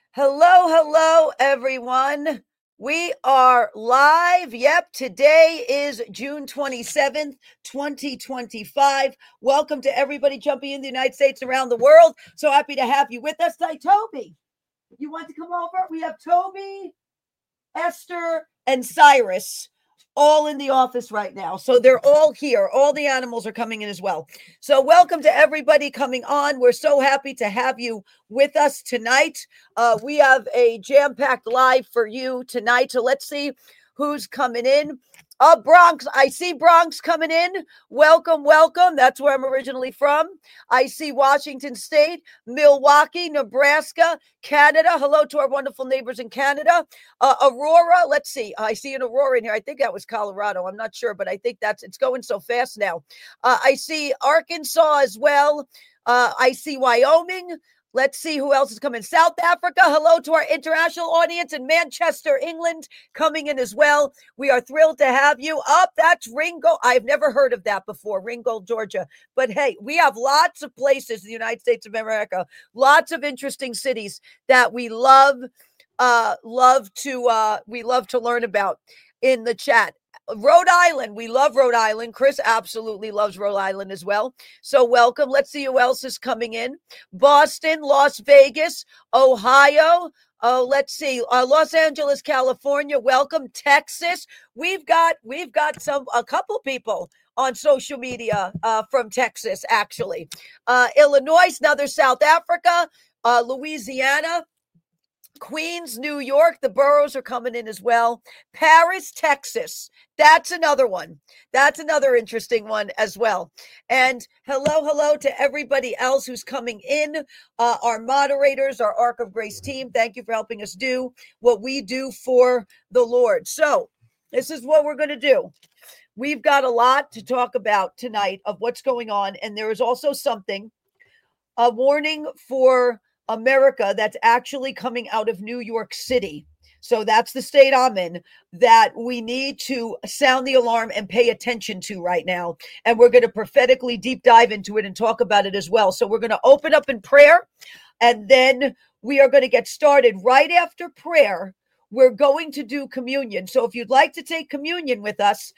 Hello, everyone. We are live. Yep, today is June 27th, 2025. Welcome to everybody jumping in the United States and around the world. So happy to have you with us tonight. Toby, you want to come over? We have Toby, Esther, and Cyrus all in the office right now. So they're all here. All the animals are coming in as well. So welcome to everybody coming on. We're so happy to have you with us tonight. We have a jam-packed live for you tonight. So let's see who's coming in. Bronx. I see Bronx coming in. Welcome. That's where I'm originally from. I see Washington State, Milwaukee, Nebraska, Canada. Hello to our wonderful neighbors in Canada. Aurora, let's see. I see an Aurora in here. I think that was Colorado. I'm not sure, but I think it's going so fast now. I see Arkansas as well. I see Wyoming. Let's see who else is coming. South Africa. Hello to our international audience in Manchester, England, coming in as well. We are thrilled to have you. That's Ringgold. I've never heard of that before, Ringgold, Georgia. But hey, we have lots of places in the United States of America, lots of interesting cities that we love to learn about in the chat. Rhode Island. We love Rhode Island. Chris absolutely loves Rhode Island as well. So welcome. Let's see who else is coming in. Boston, Las Vegas, Ohio. Let's see. Los Angeles, California. Welcome. Texas. We've got a couple people on social media from Texas, actually. Illinois. Now there's South Africa, Louisiana, Queens, New York, the boroughs are coming in as well. Paris, Texas. That's another one. That's another interesting one as well. And hello to everybody else who's coming in. Our moderators, our Ark of Grace team, thank you for helping us do what we do for the Lord. So this is what we're going to do. We've got a lot to talk about tonight of what's going on. And there is also a warning for America that's actually coming out of New York City. So that's the state I'm in, that we need to sound the alarm and pay attention to right now. And we're going to prophetically deep dive into it and talk about it as well. So we're going to open up in prayer, and then we are going to get started. Right after prayer, we're going to do communion. So if you'd like to take communion with us,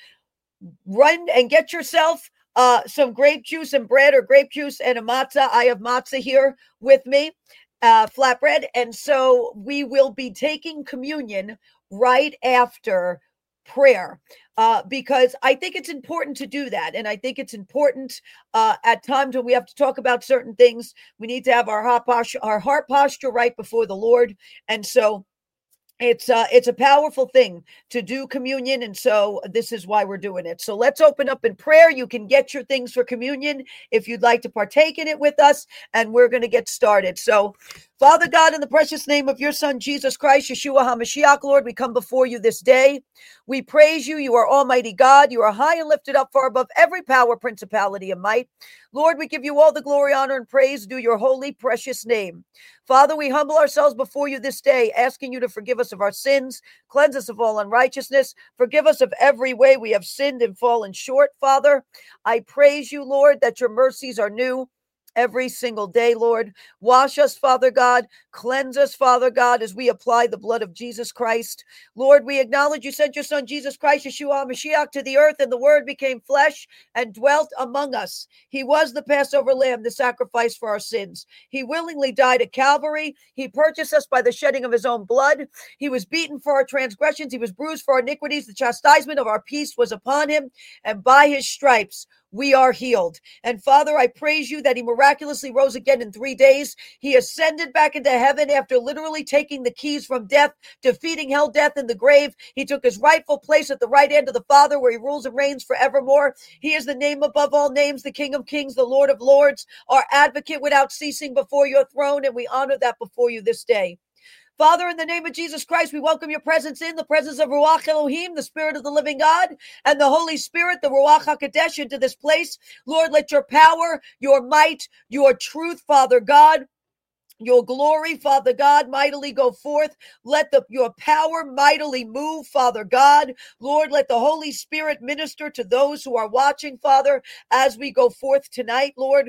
run and get yourself some grape juice and bread, or grape juice and a matzah. I have matzah here with me, flatbread. And so we will be taking communion right after prayer, because I think it's important to do that. And I think it's important at times when we have to talk about certain things, we need to have our heart posture right before the Lord. And so it's a powerful thing to do communion, and so this is why we're doing it. So let's open up in prayer. You can get your things for communion if you'd like to partake in it with us, and we're going to get started. So, Father God, in the precious name of your Son, Jesus Christ, Yeshua HaMashiach, Lord, we come before you this day. We praise you. You are Almighty God. You are high and lifted up far above every power, principality, and might. Lord, we give you all the glory, honor, and praise due your holy, precious name. Father, we humble ourselves before you this day, asking you to forgive us of our sins, cleanse us of all unrighteousness, forgive us of every way we have sinned and fallen short, Father. I praise you, Lord, that your mercies are new every single day, Lord. Wash us, Father God. Cleanse us, Father God, as we apply the blood of Jesus Christ. Lord, we acknowledge you sent your Son, Jesus Christ, Yeshua HaMashiach, to the earth, and the Word became flesh and dwelt among us. He was the Passover lamb, the sacrifice for our sins. He willingly died at Calvary. He purchased us by the shedding of his own blood. He was beaten for our transgressions. He was bruised for our iniquities. The chastisement of our peace was upon him, and by his stripes we are healed. And Father, I praise you that he miraculously rose again in 3 days. He ascended back into heaven after literally taking the keys from death, defeating hell, death, and the grave. He took his rightful place at the right hand of the Father, where he rules and reigns forevermore. He is the name above all names, the King of kings, the Lord of lords, our advocate without ceasing before your throne, and we honor that before you this day. Father, in the name of Jesus Christ, we welcome your presence in, the presence of Ruach Elohim, the Spirit of the living God, and the Holy Spirit, the Ruach HaKodesh, into this place. Lord, let your power, your might, your truth, Father God, your glory, Father God, mightily go forth. Let your power mightily move, Father God. Lord, let the Holy Spirit minister to those who are watching, Father, as we go forth tonight, Lord.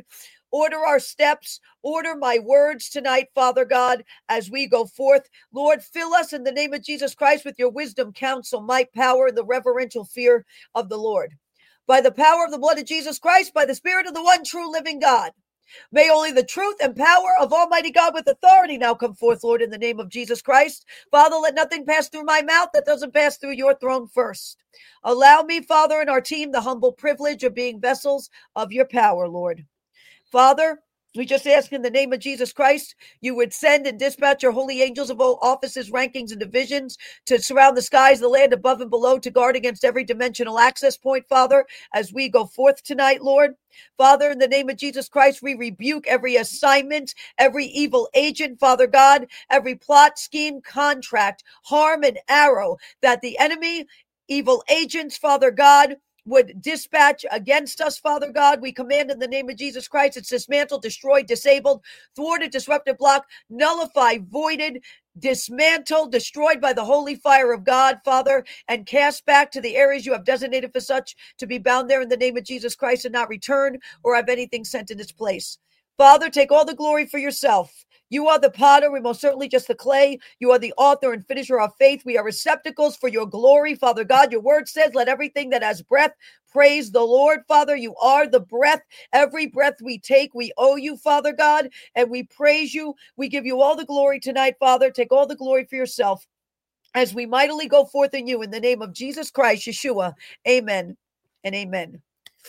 Order our steps. Order my words tonight, Father God, as we go forth. Lord, fill us in the name of Jesus Christ with your wisdom, counsel, might, power, and the reverential fear of the Lord. By the power of the blood of Jesus Christ, by the Spirit of the one true living God. May only the truth and power of Almighty God with authority now come forth, Lord, in the name of Jesus Christ. Father, let nothing pass through my mouth that doesn't pass through your throne first. Allow me, Father, and our team the humble privilege of being vessels of your power, Lord. Father, we just ask in the name of Jesus Christ, you would send and dispatch your holy angels of all offices, rankings, and divisions to surround the skies, the land above and below, to guard against every dimensional access point, Father, as we go forth tonight, Lord. Father, in the name of Jesus Christ, we rebuke every assignment, every evil agent, Father God, every plot, scheme, contract, harm, and arrow that the enemy, evil agents, Father God, would dispatch against us, Father God. We command in the name of Jesus Christ, it's dismantled, destroyed, disabled, thwarted, disrupted, blocked, nullified, voided, dismantled, destroyed by the holy fire of God, Father, and cast back to the areas you have designated for such to be bound there in the name of Jesus Christ and not return or have anything sent in its place. Father, take all the glory for yourself. You are the potter. We're most certainly just the clay. You are the author and finisher of faith. We are receptacles for your glory, Father God. Your word says, let everything that has breath praise the Lord, Father. You are the breath. Every breath we take, we owe you, Father God, and we praise you. We give you all the glory tonight, Father. Take all the glory for yourself as we mightily go forth in you in the name of Jesus Christ, Yeshua. Amen and amen.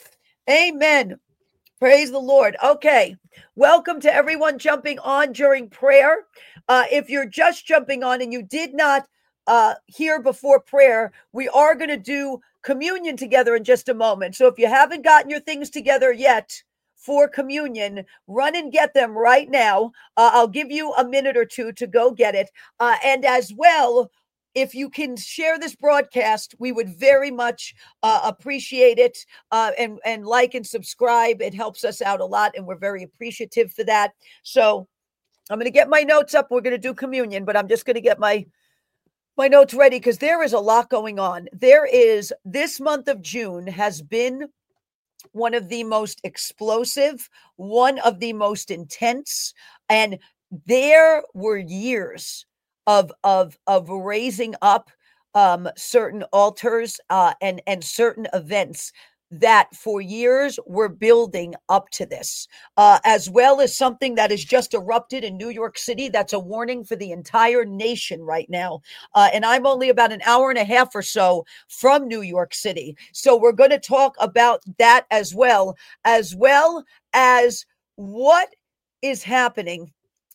Amen. Praise the Lord. Okay. Welcome to everyone jumping on during prayer. If you're just jumping on and you did not hear before prayer, we are going to do communion together in just a moment. So if you haven't gotten your things together yet for communion, run and get them right now. I'll give you a minute or two to go get it. And as well, if you can share this broadcast, we would very much appreciate it, and like and subscribe. It helps us out a lot, and we're very appreciative for that. So I'm going to get my notes up. We're going to do communion, but I'm just going to get my notes ready because there is a lot going on. This month of June has been one of the most explosive, one of the most intense, and there were years of raising up certain altars and certain events that for years were building up to this, as well as something that has just erupted in New York City. That's a warning for the entire nation right now. And I'm only about an hour and a half or so from New York City. So we're going to talk about that as well as what is happening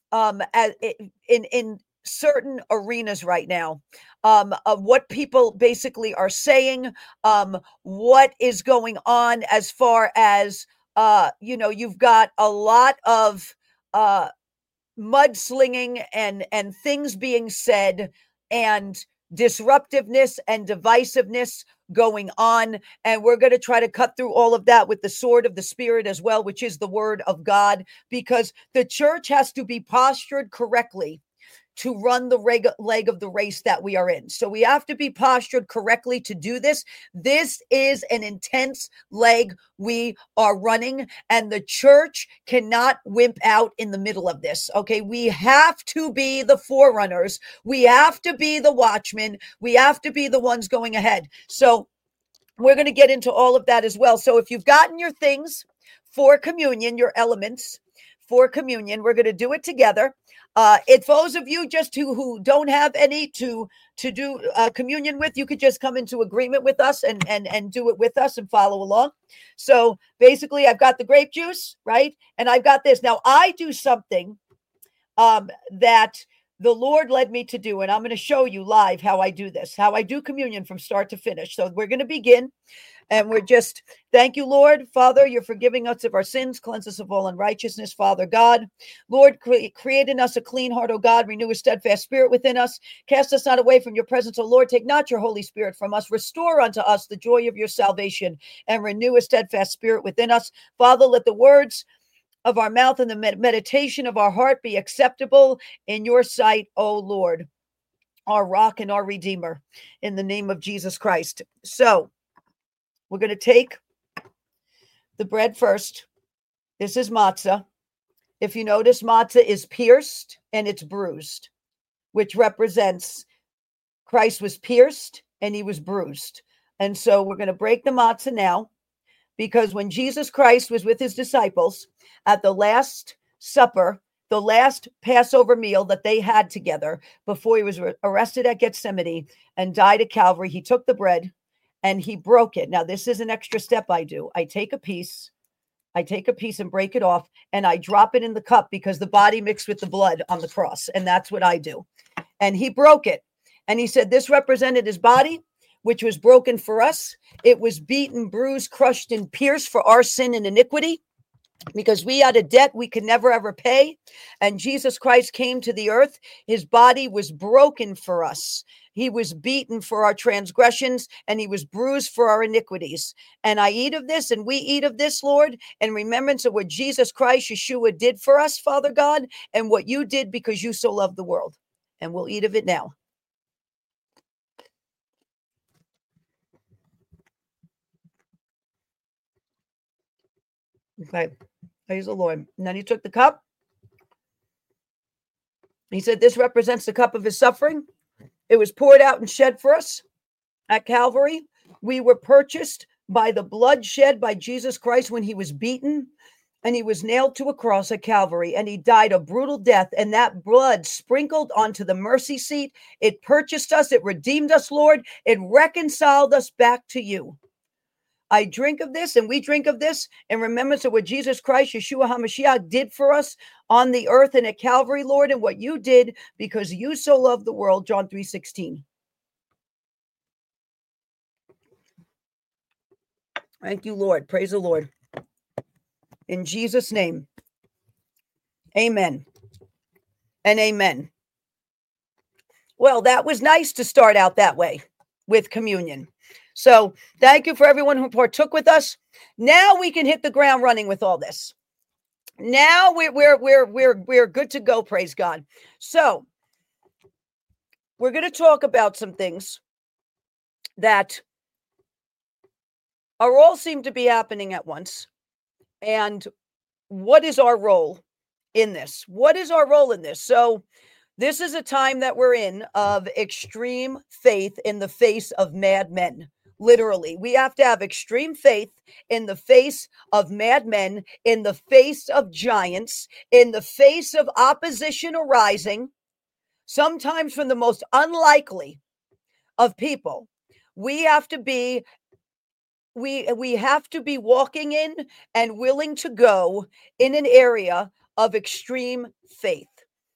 in certain arenas right now, of what people basically are saying, what is going on as far as, you've got a lot of mudslinging and things being said and disruptiveness and divisiveness going on. And we're going to try to cut through all of that with the sword of the Spirit as well, which is the word of God, because the church has to be postured correctly to run the leg of the race that we are in. So we have to be postured correctly to do this. This is an intense leg we are running, and the church cannot wimp out in the middle of this. Okay, we have to be the forerunners. We have to be the watchmen. We have to be the ones going ahead. So we're going to get into all of that as well. So if you've gotten your things for communion, your elements for communion, we're going to do it together. If those of you just who don't have any to do communion with, you could just come into agreement with us and do it with us and follow along. So basically, I've got the grape juice, right? And I've got this. Now, I do something that the Lord led me to do, and I'm going to show you live how I do this, how I do communion from start to finish. So we're going to begin. And we're just, thank you, Lord. Father, you're forgiving us of our sins. Cleanse us of all unrighteousness, Father God. Lord, create in us a clean heart, O God. Renew a steadfast spirit within us. Cast us not away from your presence, O Lord. Take not your Holy Spirit from us. Restore unto us the joy of your salvation and renew a steadfast spirit within us. Father, let the words of our mouth and the meditation of our heart be acceptable in your sight, O Lord, our rock and our redeemer, in the name of Jesus Christ. So, we're going to take the bread first. This is matzah. If you notice, matzah is pierced and it's bruised, which represents Christ was pierced and he was bruised. And so we're going to break the matzah now, because when Jesus Christ was with his disciples at the Last Supper, the last Passover meal that they had together before he was arrested at Gethsemane and died at Calvary, he took the bread and he broke it. Now, this is an extra step I do. I take a piece and break it off, and I drop it in the cup because the body mixed with the blood on the cross. And that's what I do. And he broke it. And he said, this represented his body, which was broken for us. It was beaten, bruised, crushed, and pierced for our sin and iniquity, because we had a debt we could never, ever pay. And Jesus Christ came to the earth. His body was broken for us. He was beaten for our transgressions, and he was bruised for our iniquities. And I eat of this, and we eat of this, Lord, in remembrance of what Jesus Christ, Yeshua, did for us, Father God, and what you did because you so loved the world. And we'll eat of it now. Okay. Praise the Lord. And then he took the cup. He said, this represents the cup of his suffering. It was poured out and shed for us at Calvary. We were purchased by the blood shed by Jesus Christ when he was beaten and he was nailed to a cross at Calvary, and he died a brutal death. And that blood sprinkled onto the mercy seat. It purchased us. It redeemed us, Lord. It reconciled us back to you. I drink of this, and we drink of this in remembrance of what Jesus Christ, Yeshua HaMashiach, did for us on the earth and at Calvary, Lord, and what you did because you so loved the world, John 3:16. Thank you, Lord. Praise the Lord. In Jesus' name, amen and amen. Well, that was nice to start out that way with communion. So thank you for everyone who partook with us. Now we can hit the ground running with all this. Now we're good to go. Praise God. So we're going to talk about some things that are all seem to be happening at once. And what is our role in this? What is our role in this? So this is a time that we're in of extreme faith in the face of mad men. Literally, we have to have extreme faith in the face of mad men, in the face of giants, in the face of opposition arising, sometimes from the most unlikely of people. We have to be walking in and willing to go in an area of extreme faith.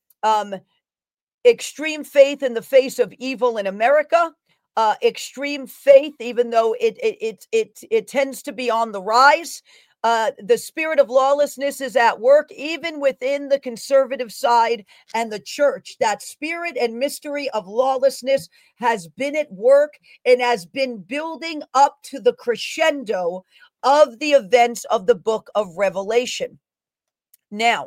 Extreme faith in the face of evil in America. Extreme faith, even though it tends to be on the rise. The spirit of lawlessness is at work, even within the conservative side and the church. That spirit and mystery of lawlessness has been at work and has been building up to the crescendo of the events of the book of Revelation. Now,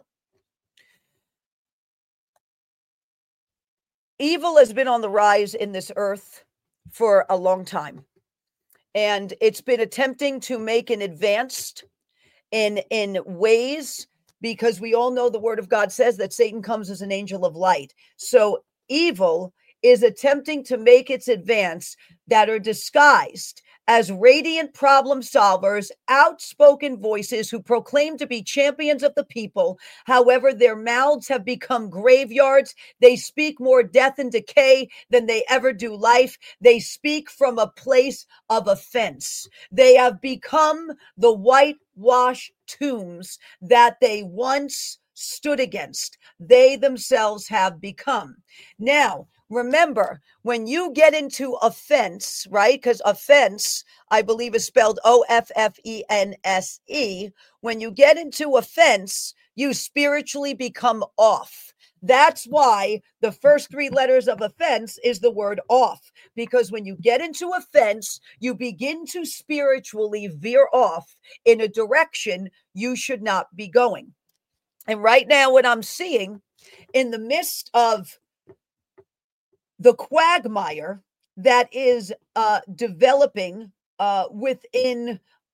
evil has been on the rise in this earth for a long time, and it's been attempting to make an advance in ways, because we all know the word of God says that Satan comes as an angel of light. So evil is attempting to make its advance that are disguised as radiant problem solvers, outspoken voices who proclaim to be champions of the people. However, their mouths have become graveyards. They speak more death and decay than they ever do life. They speak from a place of offense. They have become the whitewash tombs that they once stood against. They themselves have become. Now, remember, when you get into offense, right? Because offense, I believe, is spelled Offense. When you get into offense, you spiritually become off. That's why the first three letters of offense is the word off, because when you get into offense, you begin to spiritually veer off in a direction you should not be going. And right now, what I'm seeing in the midst of the quagmire that is developing within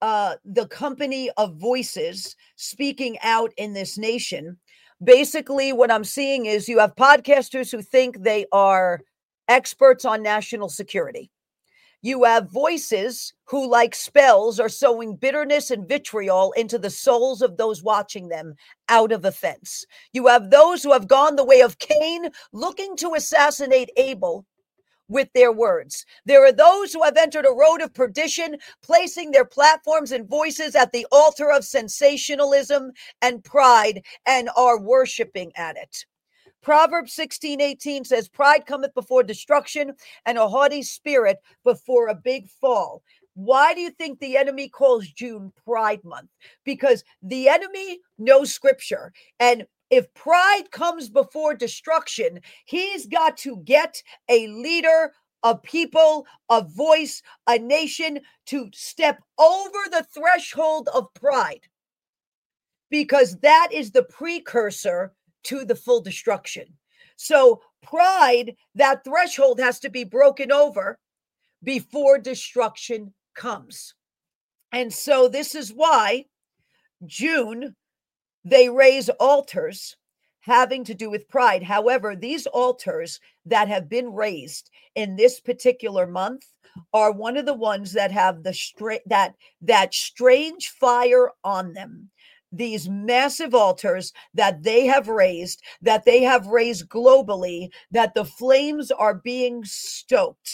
the company of voices speaking out in this nation. Basically, what I'm seeing is you have podcasters who think they are experts on national security. You have voices who, like spells, are sowing bitterness and vitriol into the souls of those watching them out of offense. You have those who have gone the way of Cain, looking to assassinate Abel with their words. There are those who have entered a road of perdition, placing their platforms and voices at the altar of sensationalism and pride, and are worshiping at it. Proverbs 16:18 says, pride cometh before destruction, and a haughty spirit before a big fall. Why do you think the enemy calls June Pride Month? Because the enemy knows scripture. And if pride comes before destruction, he's got to get a leader, a people, a voice, a nation to step over the threshold of pride, because that is the precursor to the full destruction. So pride, that threshold has to be broken over before destruction comes. And so this is why June, they raise altars having to do with pride. However, these altars that have been raised in this particular month are one of the ones that have that strange fire on them. These massive altars that they have raised globally, that the flames are being stoked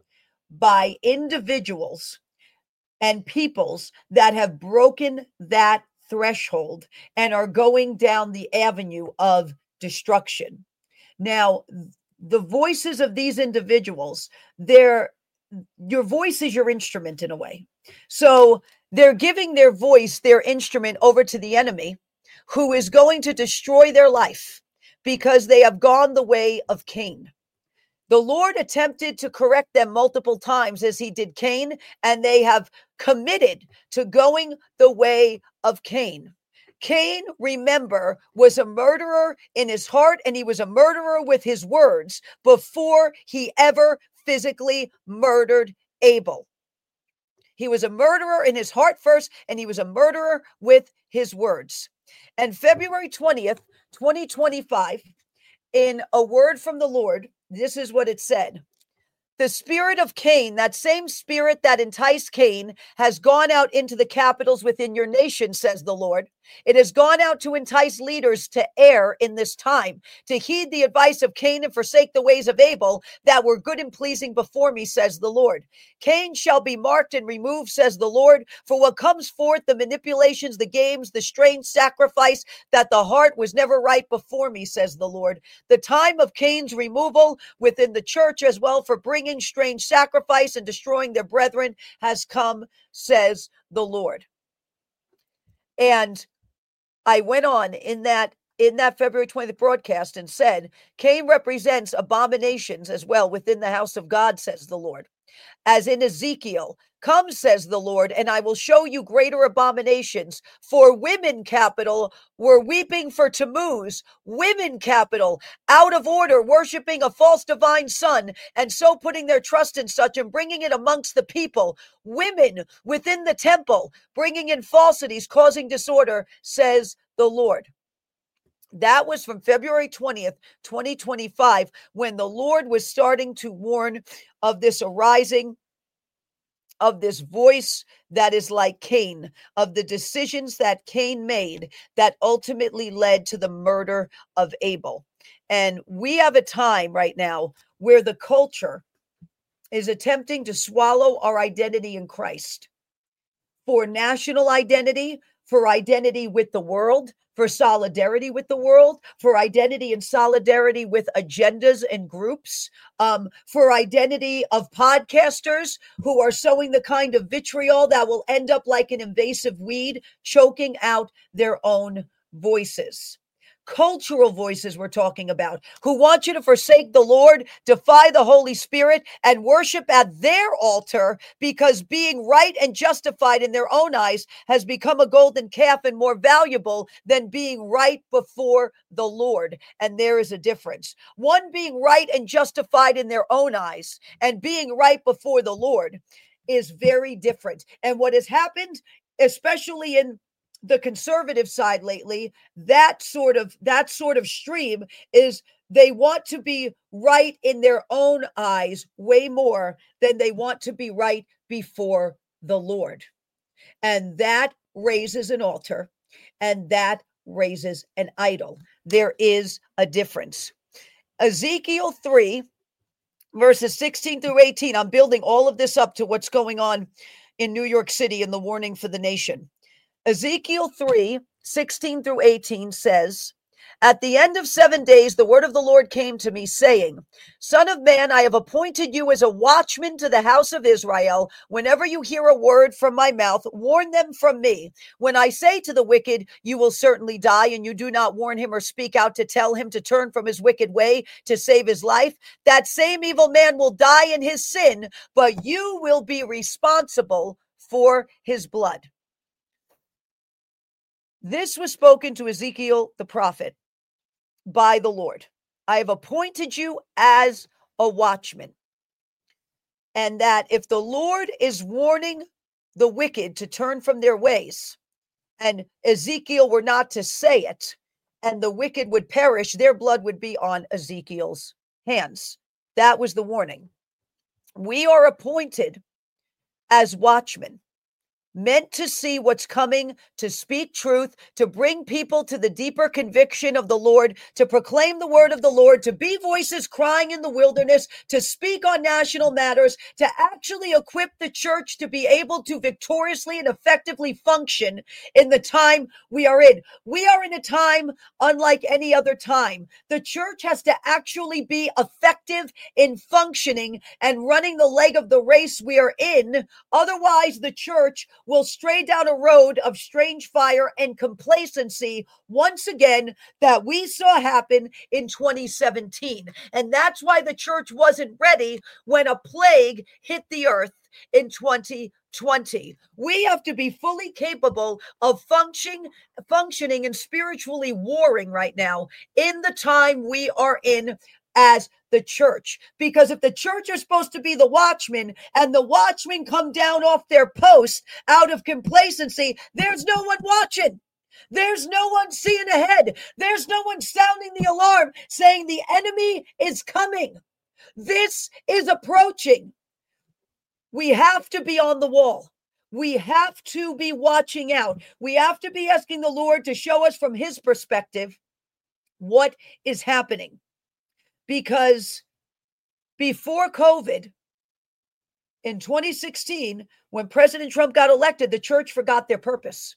by individuals and peoples that have broken that threshold and are going down the avenue of destruction. Now, the voices of these individuals, your voice is your instrument in a way. So they're giving their voice, their instrument, over to the enemy, who is going to destroy their life because they have gone the way of Cain. The Lord attempted to correct them multiple times as he did Cain, and they have committed to going the way of Cain. Cain, remember, was a murderer in his heart, and he was a murderer with his words before he ever physically murdered Abel. He was a murderer in his heart first, and he was a murderer with his words. And February 20th, 2025, in a word from the Lord, this is what it said. The spirit of Cain, that same spirit that enticed Cain, has gone out into the capitals within your nation, says the Lord. It has gone out to entice leaders to err in this time, to heed the advice of Cain and forsake the ways of Abel that were good and pleasing before me, says the Lord. Cain shall be marked and removed, says the Lord, for what comes forth, the manipulations, the games, the strange sacrifice, that the heart was never right before me, says the Lord. The time of Cain's removal within the church as well for bringing strange sacrifice and destroying their brethren has come, says the Lord. And I went on in that February 20th broadcast and said, Cain represents abominations as well within the house of God, says the Lord. As in Ezekiel, come, says the Lord, and I will show you greater abominations. For women, capital, were weeping for Tammuz. Women, capital, out of order, worshiping a false divine son, and so putting their trust in such and bringing it amongst the people. Women within the temple, bringing in falsities, causing disorder, says the Lord. That was from February 20th, 2025, when the Lord was starting to warn of this arising, of this voice that is like Cain, of the decisions that Cain made that ultimately led to the murder of Abel. And we have a time right now where the culture is attempting to swallow our identity in Christ for national identity, for identity with the world, for solidarity with the world, for identity and solidarity with agendas and groups, for identity of podcasters who are sowing the kind of vitriol that will end up like an invasive weed, choking out their own voices. Cultural voices we're talking about, who want you to forsake the Lord, defy the Holy Spirit, and worship at their altar because being right and justified in their own eyes has become a golden calf and more valuable than being right before the Lord. And there is a difference. One being right and justified in their own eyes and being right before the Lord is very different. And what has happened, especially in the conservative side lately, that sort of stream is they want to be right in their own eyes way more than they want to be right before the Lord. And that raises an altar, and that raises an idol. There is a difference. Ezekiel 3, verses 16 through 18. I'm building all of this up to what's going on in New York City and the warning for the nation. Ezekiel 3, 16 through 18 says, "At the end of 7 days, the word of the Lord came to me, saying, Son of man, I have appointed you as a watchman to the house of Israel. Whenever you hear a word from my mouth, warn them from me. When I say to the wicked, you will certainly die, and you do not warn him or speak out to tell him to turn from his wicked way to save his life, that same evil man will die in his sin, but you will be responsible for his blood." This was spoken to Ezekiel the prophet by the Lord. I have appointed you as a watchman. And that if the Lord is warning the wicked to turn from their ways, and Ezekiel were not to say it, and the wicked would perish, their blood would be on Ezekiel's hands. That was the warning. We are appointed as watchmen, meant to see what's coming, to speak truth, to bring people to the deeper conviction of the Lord, to proclaim the word of the Lord, to be voices crying in the wilderness, to speak on national matters, to actually equip the church to be able to victoriously and effectively function in the time we are in. We are in a time unlike any other time. The church has to actually be effective in functioning and running the leg of the race we are in. Otherwise, the church will stray down a road of strange fire and complacency once again that we saw happen in 2017. And that's why the church wasn't ready when a plague hit the earth in 2020. We have to be fully capable of functioning and spiritually warring right now in the time we are in as the church. Because if the church are supposed to be the watchmen and the watchmen come down off their post out of complacency, there's no one watching. There's no one seeing ahead. There's no one sounding the alarm saying the enemy is coming. This is approaching. We have to be on the wall. We have to be watching out. We have to be asking the Lord to show us from his perspective what is happening. Because before COVID, in 2016, when President Trump got elected, the church forgot their purpose.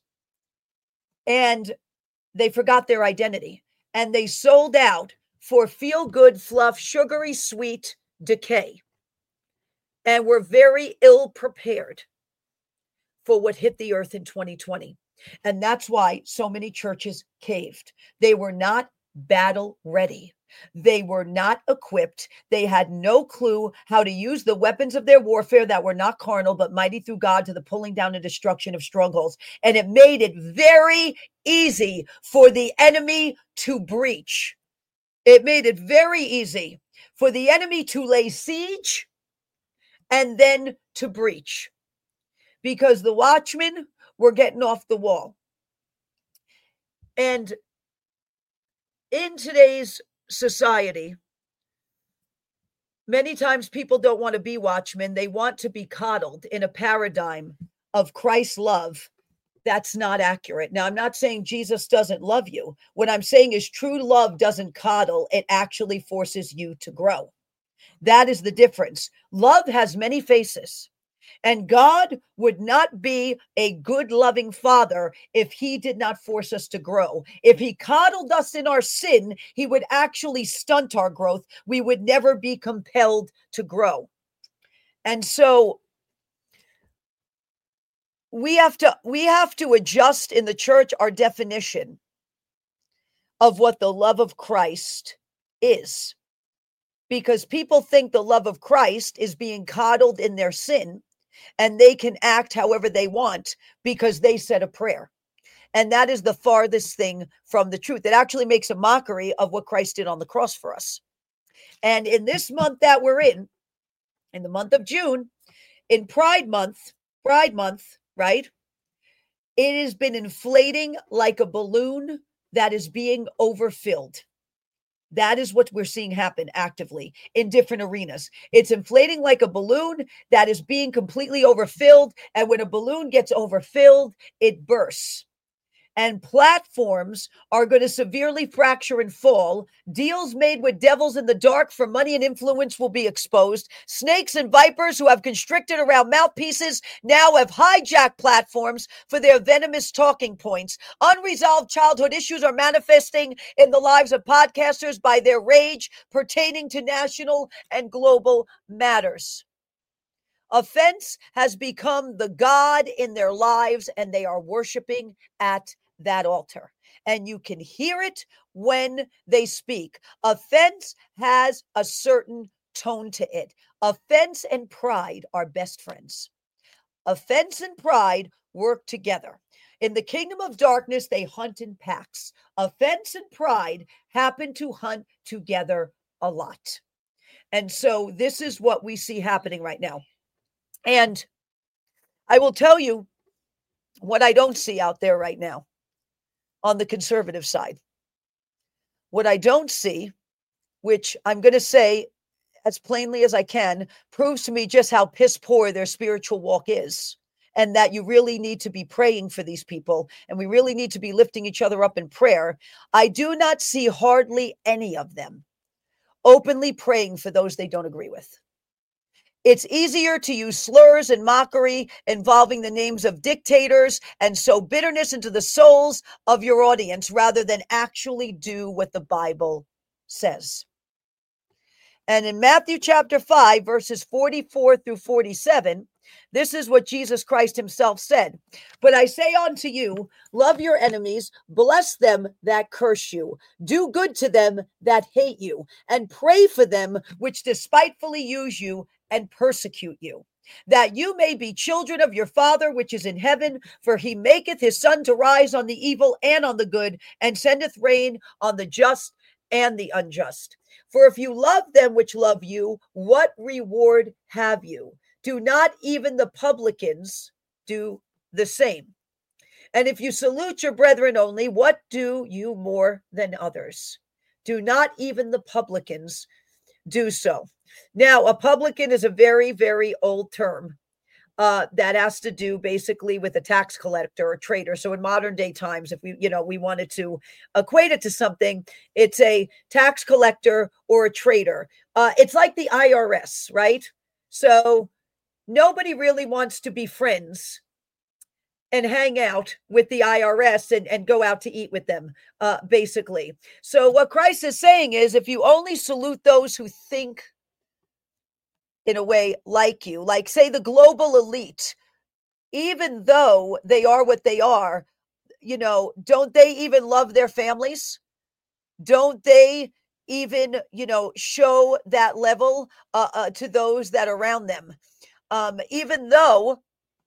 And they forgot their identity. And they sold out for feel-good, fluff, sugary, sweet decay. And were very ill-prepared for what hit the earth in 2020. And that's why so many churches caved. They were not battle ready. They were not equipped. They had no clue how to use the weapons of their warfare that were not carnal, but mighty through God to the pulling down and destruction of strongholds. And it made it very easy for the enemy to breach. It made it very easy for the enemy to lay siege and then to breach, because the watchmen were getting off the wall. And in today's society, many times people don't want to be watchmen. They want to be coddled in a paradigm of Christ's love. That's not accurate. Now, I'm not saying Jesus doesn't love you. What I'm saying is true love doesn't coddle. It actually forces you to grow. That is the difference. Love has many faces. And God would not be a good, loving father if he did not force us to grow. If he coddled us in our sin, he would actually stunt our growth. We would never be compelled to grow. And so we have to adjust in the church our definition of what the love of Christ is. Because people think the love of Christ is being coddled in their sin, and they can act however they want because they said a prayer. And that is the farthest thing from the truth. It actually makes a mockery of what Christ did on the cross for us. And in this month that we're in the month of June, in Pride Month, right? It has been inflating like a balloon that is being overfilled. That is what we're seeing happen actively in different arenas. It's inflating like a balloon that is being completely overfilled. And when a balloon gets overfilled, it bursts. And platforms are going to severely fracture and fall. Deals made with devils in the dark for money and influence will be exposed. Snakes and vipers who have constricted around mouthpieces now have hijacked platforms for their venomous talking points. Unresolved childhood issues are manifesting in the lives of podcasters by their rage pertaining to national and global matters. Offense has become the God in their lives, and they are worshiping at that altar. And you can hear it when they speak. Offense has a certain tone to it. Offense and pride are best friends. Offense and pride work together. In the kingdom of darkness, they hunt in packs. Offense and pride happen to hunt together a lot. And so this is what we see happening right now. And I will tell you what I don't see out there right now on the conservative side. What I don't see, which I'm going to say as plainly as I can, proves to me just how piss poor their spiritual walk is, and that you really need to be praying for these people, and we really need to be lifting each other up in prayer. I do not see hardly any of them openly praying for those they don't agree with. It's easier to use slurs and mockery involving the names of dictators and sow bitterness into the souls of your audience rather than actually do what the Bible says. And in Matthew chapter 5, verses 44 through 47, this is what Jesus Christ himself said. But I say unto you, love your enemies, bless them that curse you, do good to them that hate you, and pray for them which despitefully use you and persecute you, that you may be children of your Father which is in heaven, for he maketh his sun to rise on the evil and on the good, and sendeth rain on the just and the unjust. For if you love them which love you, what reward have you? Do not even the publicans do the same? And if you salute your brethren only, what do you more than others? Do not even the publicans do so? Now, a publican is a very, very old term that has to do basically with a tax collector or trader. So in modern day times, if we wanted to equate it to something, it's a tax collector or a trader. It's like the IRS, right? So nobody really wants to be friends and hang out with the IRS and go out to eat with them, basically. So what Christ is saying is, if you only salute those who think in a way like you, like say the global elite, even though they are what they are, don't they even love their families? Don't they even, show that level to those that are around them? Even though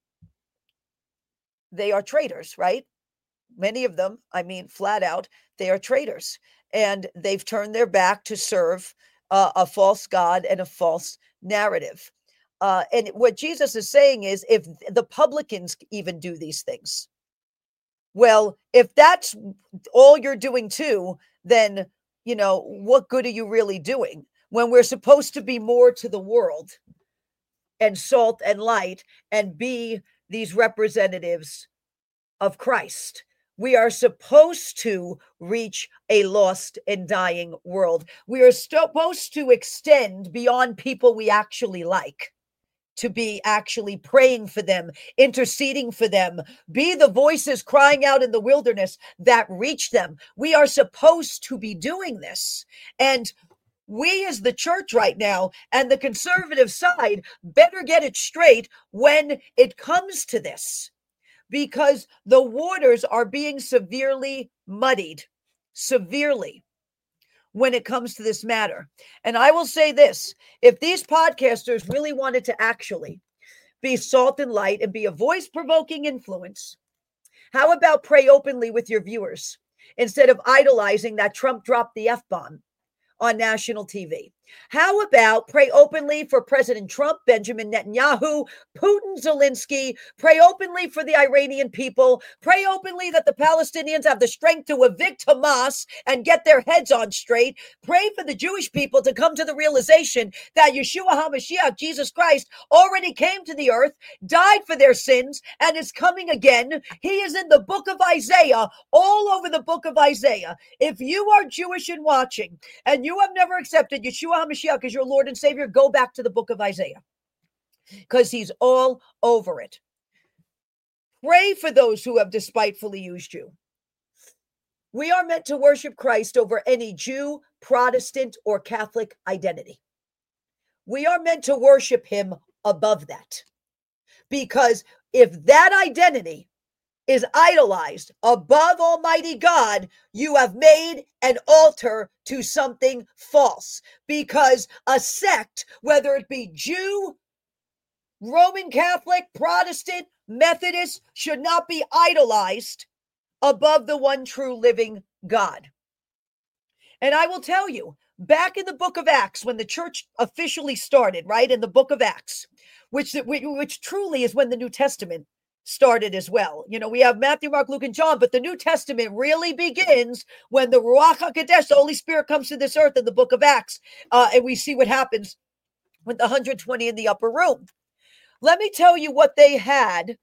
they are traitors, right? Many of them, I mean, flat out, they are traitors, and they've turned their back to serve a false God and a false narrative. And what Jesus is saying is, if the publicans even do these things, well, if that's all you're doing too, then, what good are you really doing when we're supposed to be more to the world and salt and light and be these representatives of Christ? We are supposed to reach a lost and dying world. We are supposed to extend beyond people we actually like, to be actually praying for them, interceding for them, be the voices crying out in the wilderness that reach them. We are supposed to be doing this. And we as the church right now and the conservative side better get it straight when it comes to this, because the waters are being severely muddied, severely, when it comes to this matter. And I will say this, if these podcasters really wanted to actually be salt and light and be a voice-provoking influence, how about pray openly with your viewers instead of idolizing that Trump dropped the F-bomb on national TV? How about pray openly for President Trump, Benjamin Netanyahu, Putin, Zelensky? Pray openly for the Iranian people. Pray openly that the Palestinians have the strength to evict Hamas and get their heads on straight. Pray for the Jewish people to come to the realization that Yeshua HaMashiach, Jesus Christ, already came to the earth, died for their sins, and is coming again. He is in the book of Isaiah, all over the book of Isaiah. If you are Jewish and watching, and you have never accepted Yeshua HaMashiach as your Lord and Savior, go back to the book of Isaiah, because he's all over it. Pray for those who have despitefully used you. We are meant to worship Christ over any Jew, Protestant, or Catholic identity. We are meant to worship him above that, because if that identity is idolized above Almighty God, you have made an altar to something false, because a sect, whether it be Jew, Roman Catholic, Protestant, Methodist, should not be idolized above the one true living God. And I will tell you, back in the book of Acts, when the church officially started, right, in the book of Acts, which truly is when the New Testament started as well. You know, we have Matthew, Mark, Luke, and John, but the New Testament really begins when the Ruach HaKodesh, the Holy Spirit, comes to this earth in the book of Acts, and we see what happens with the 120 in the upper room. Let me tell you what they had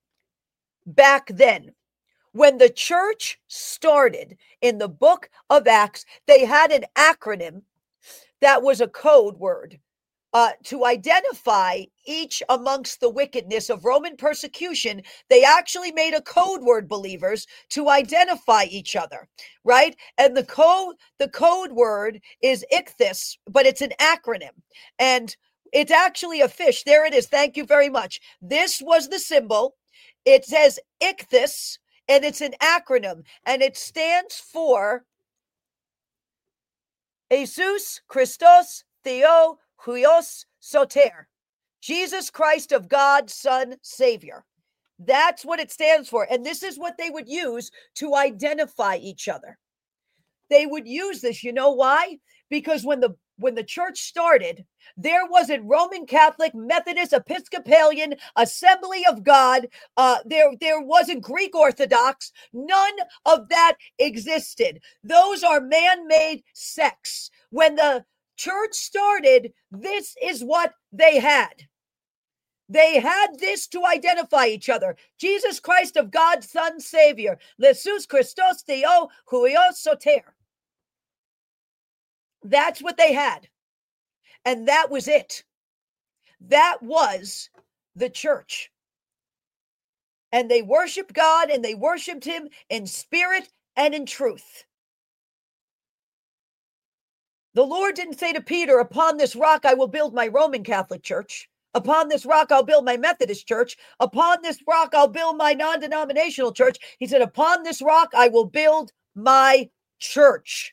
back then. When the church started in the book of Acts, they had an acronym that was a code word to identify each amongst the wickedness of Roman persecution. They actually made a code word, believers, to identify each other, right? And the code word is ichthys, but it's an acronym. And it's actually a fish. There it is. Thank you very much. This was the symbol. It says ichthys, and it's an acronym, and it stands for Jesus Christos Theo Huios Soter, Jesus Christ of God, Son, Savior. That's what it stands for. And this is what they would use to identify each other. They would use this. You know why? Because when the church started, there wasn't Roman Catholic, Methodist, Episcopalian, Assembly of God. There wasn't Greek Orthodox. None of that existed. Those are man-made sects. When the church started, this is what they had. They had this to identify each other. Jesus Christ of God, Son, Savior. Jesus Christos Theo Huios Soter. That's what they had. And that was it. That was the church. And they worshiped God, and they worshiped him in spirit and in truth. The Lord didn't say to Peter, upon this rock I will build my Roman Catholic Church. Upon this rock I'll build my Methodist church. Upon this rock I'll build my non-denominational church. He said, upon this rock I will build my church.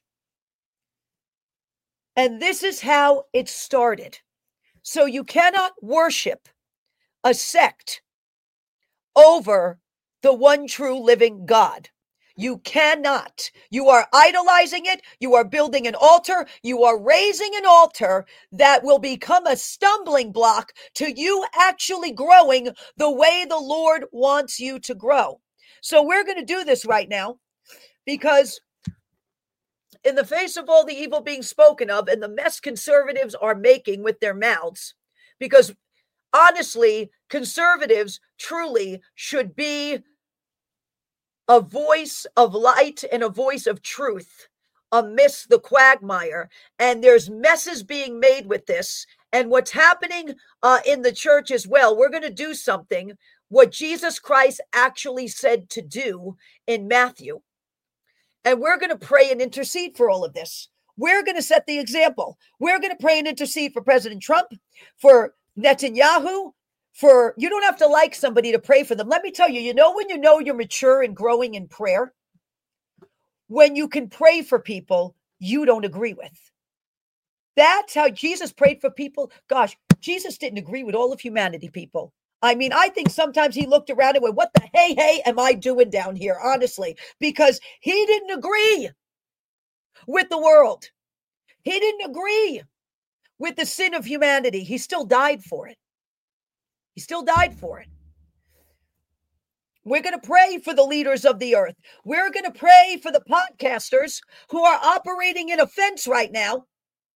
And this is how it started. So you cannot worship a sect over the one true living God. You cannot. You are idolizing it. You are building an altar. You are raising an altar that will become a stumbling block to you actually growing the way the Lord wants you to grow. So we're going to do this right now, because in the face of all the evil being spoken of and the mess conservatives are making with their mouths, because honestly, conservatives truly should be a voice of light and a voice of truth amidst the quagmire. And there's messes being made with this. And what's happening in the church as well, we're going to do something, what Jesus Christ actually said to do in Matthew. And we're going to pray and intercede for all of this. We're going to set the example. We're going to pray and intercede for President Trump, for Netanyahu, you don't have to like somebody to pray for them. Let me tell you, when you know you're mature and growing in prayer, when you can pray for people you don't agree with. That's how Jesus prayed for people. Gosh, Jesus didn't agree with all of humanity, people. I mean, I think sometimes he looked around and went, what the hey am I doing down here, honestly? Because he didn't agree with the world. He didn't agree with the sin of humanity. He still died for it. He still died for it. We're going to pray for the leaders of the earth. We're going to pray for the podcasters who are operating in offense right now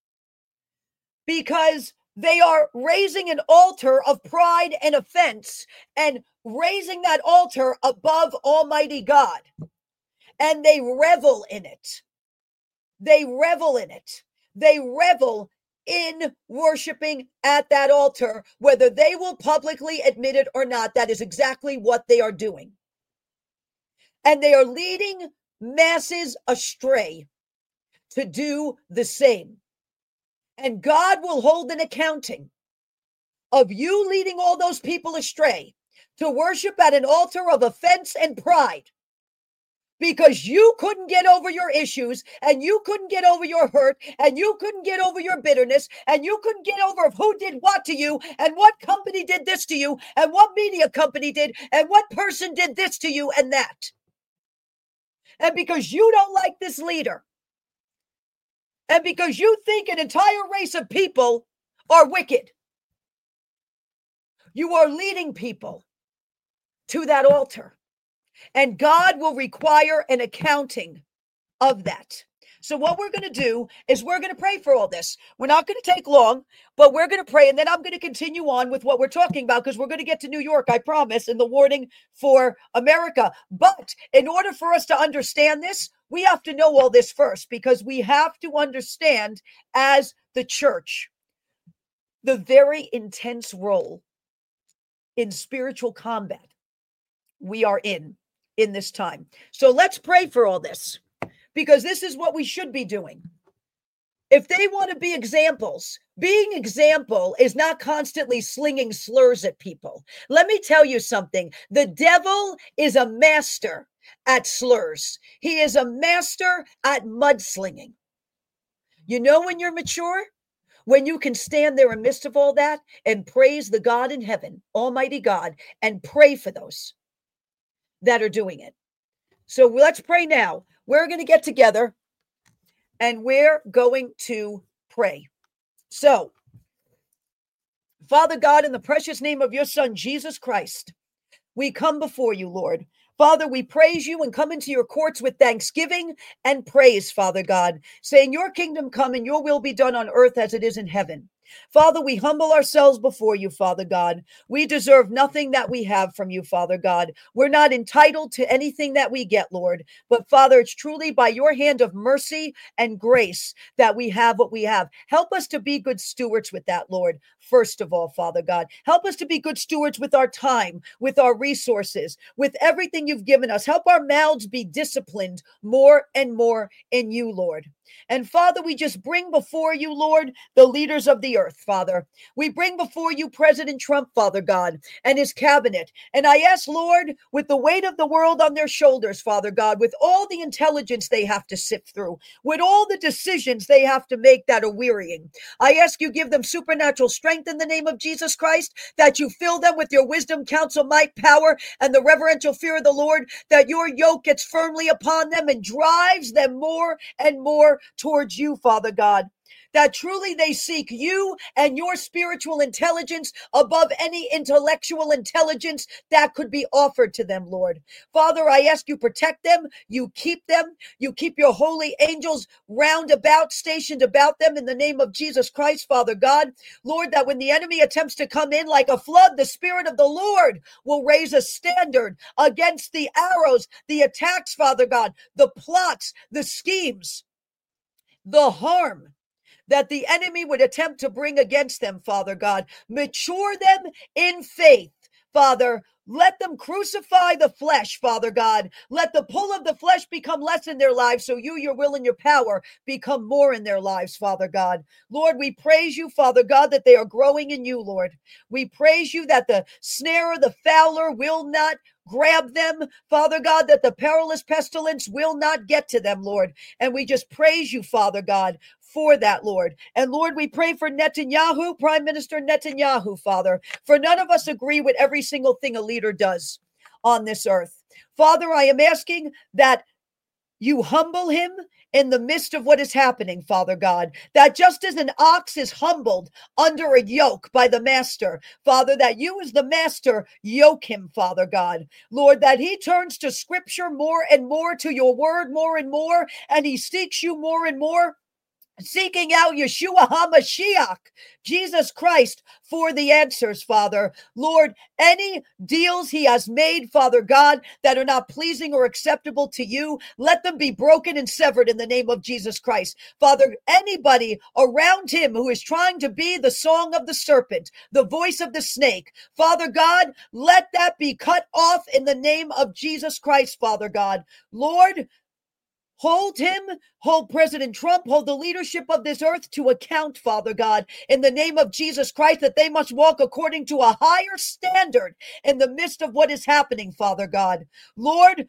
because they are raising an altar of pride and offense and raising that altar above Almighty God. And they revel in it. They revel in it. They revel in worshiping at that altar, whether they will publicly admit it or not. That is exactly what they are doing. And they are leading masses astray to do the same. And God will hold an accounting of you leading all those people astray to worship at an altar of offense and pride. Because you couldn't get over your issues, and you couldn't get over your hurt, and you couldn't get over your bitterness, and you couldn't get over who did what to you, and what company did this to you, and what media company did, and what person did this to you and that. And because you don't like this leader, and because you think an entire race of people are wicked, you are leading people to that altar. And God will require an accounting of that. So what we're going to do is we're going to pray for all this. We're not going to take long, but we're going to pray. And then I'm going to continue on with what we're talking about, because we're going to get to New York, I promise, in the warning for America. But in order for us to understand this, we have to know all this first, because we have to understand as the church the very intense role in spiritual combat we are in this time. So let's pray for all this, because this is what we should be doing. If they want to be examples, being example is not constantly slinging slurs at people. Let me tell you something. The devil is a master at slurs. He is a master at mudslinging. You know when you're mature? When you can stand there in the midst of all that and praise the God in heaven, Almighty God, and pray for those that are doing it. So let's pray now. We're going to get together and we're going to pray. So, Father God, in the precious name of your Son, Jesus Christ, we come before you, Lord. Father, we praise you and come into your courts with thanksgiving and praise, Father God, saying your kingdom come and your will be done on earth as it is in heaven. Father, we humble ourselves before you, Father God. We deserve nothing that we have from you, Father God. We're not entitled to anything that we get, Lord. But Father, it's truly by your hand of mercy and grace that we have what we have. Help us to be good stewards with that, Lord. First of all, Father God, help us to be good stewards with our time, with our resources, with everything you've given us. Help our mouths be disciplined more and more in you, Lord. And Father, we just bring before you, Lord, the leaders of the earth, Father. We bring before you President Trump, Father God, and his cabinet. And I ask, Lord, with the weight of the world on their shoulders, Father God, with all the intelligence they have to sift through, with all the decisions they have to make that are wearying, I ask you give them supernatural strength in the name of Jesus Christ, that you fill them with your wisdom, counsel, might, power, and the reverential fear of the Lord, that your yoke gets firmly upon them and drives them more and more towards you, Father God, that truly they seek you and your spiritual intelligence above any intellectual intelligence that could be offered to them, Lord. Father, I ask you protect them, you keep your holy angels round about, stationed about them in the name of Jesus Christ, Father God. Lord, that when the enemy attempts to come in like a flood, the Spirit of the Lord will raise a standard against the arrows, the attacks, Father God, the plots, the schemes, the harm that the enemy would attempt to bring against them, Father God. Mature them in faith, Father. Let them crucify the flesh, Father God. Let the pull of the flesh become less in their lives, so you, your will, and your power become more in their lives, Father God. Lord, we praise you, Father God, that they are growing in you, Lord. We praise you that the snare, the fowler will not grab them, Father God, that the perilous pestilence will not get to them, Lord. And we just praise you, Father God, for that, Lord. And Lord, we pray for Netanyahu, Prime Minister Netanyahu, Father, for none of us agree with every single thing a leader does on this earth. Father, I am asking that you humble him in the midst of what is happening, Father God, that just as an ox is humbled under a yoke by the master, Father, that you as the master yoke him, Father God, Lord, that he turns to scripture more and more, to your word more and more, and he seeks you more and more, seeking out Yeshua HaMashiach, Jesus Christ, for the answers, Father. Lord, any deals he has made, Father God, that are not pleasing or acceptable to you, let them be broken and severed in the name of Jesus Christ. Father, anybody around him who is trying to be the song of the serpent, the voice of the snake, Father God, let that be cut off in the name of Jesus Christ, Father God. Lord, hold him, hold President Trump, hold the leadership of this earth to account, Father God, in the name of Jesus Christ, that they must walk according to a higher standard in the midst of what is happening, Father God. Lord,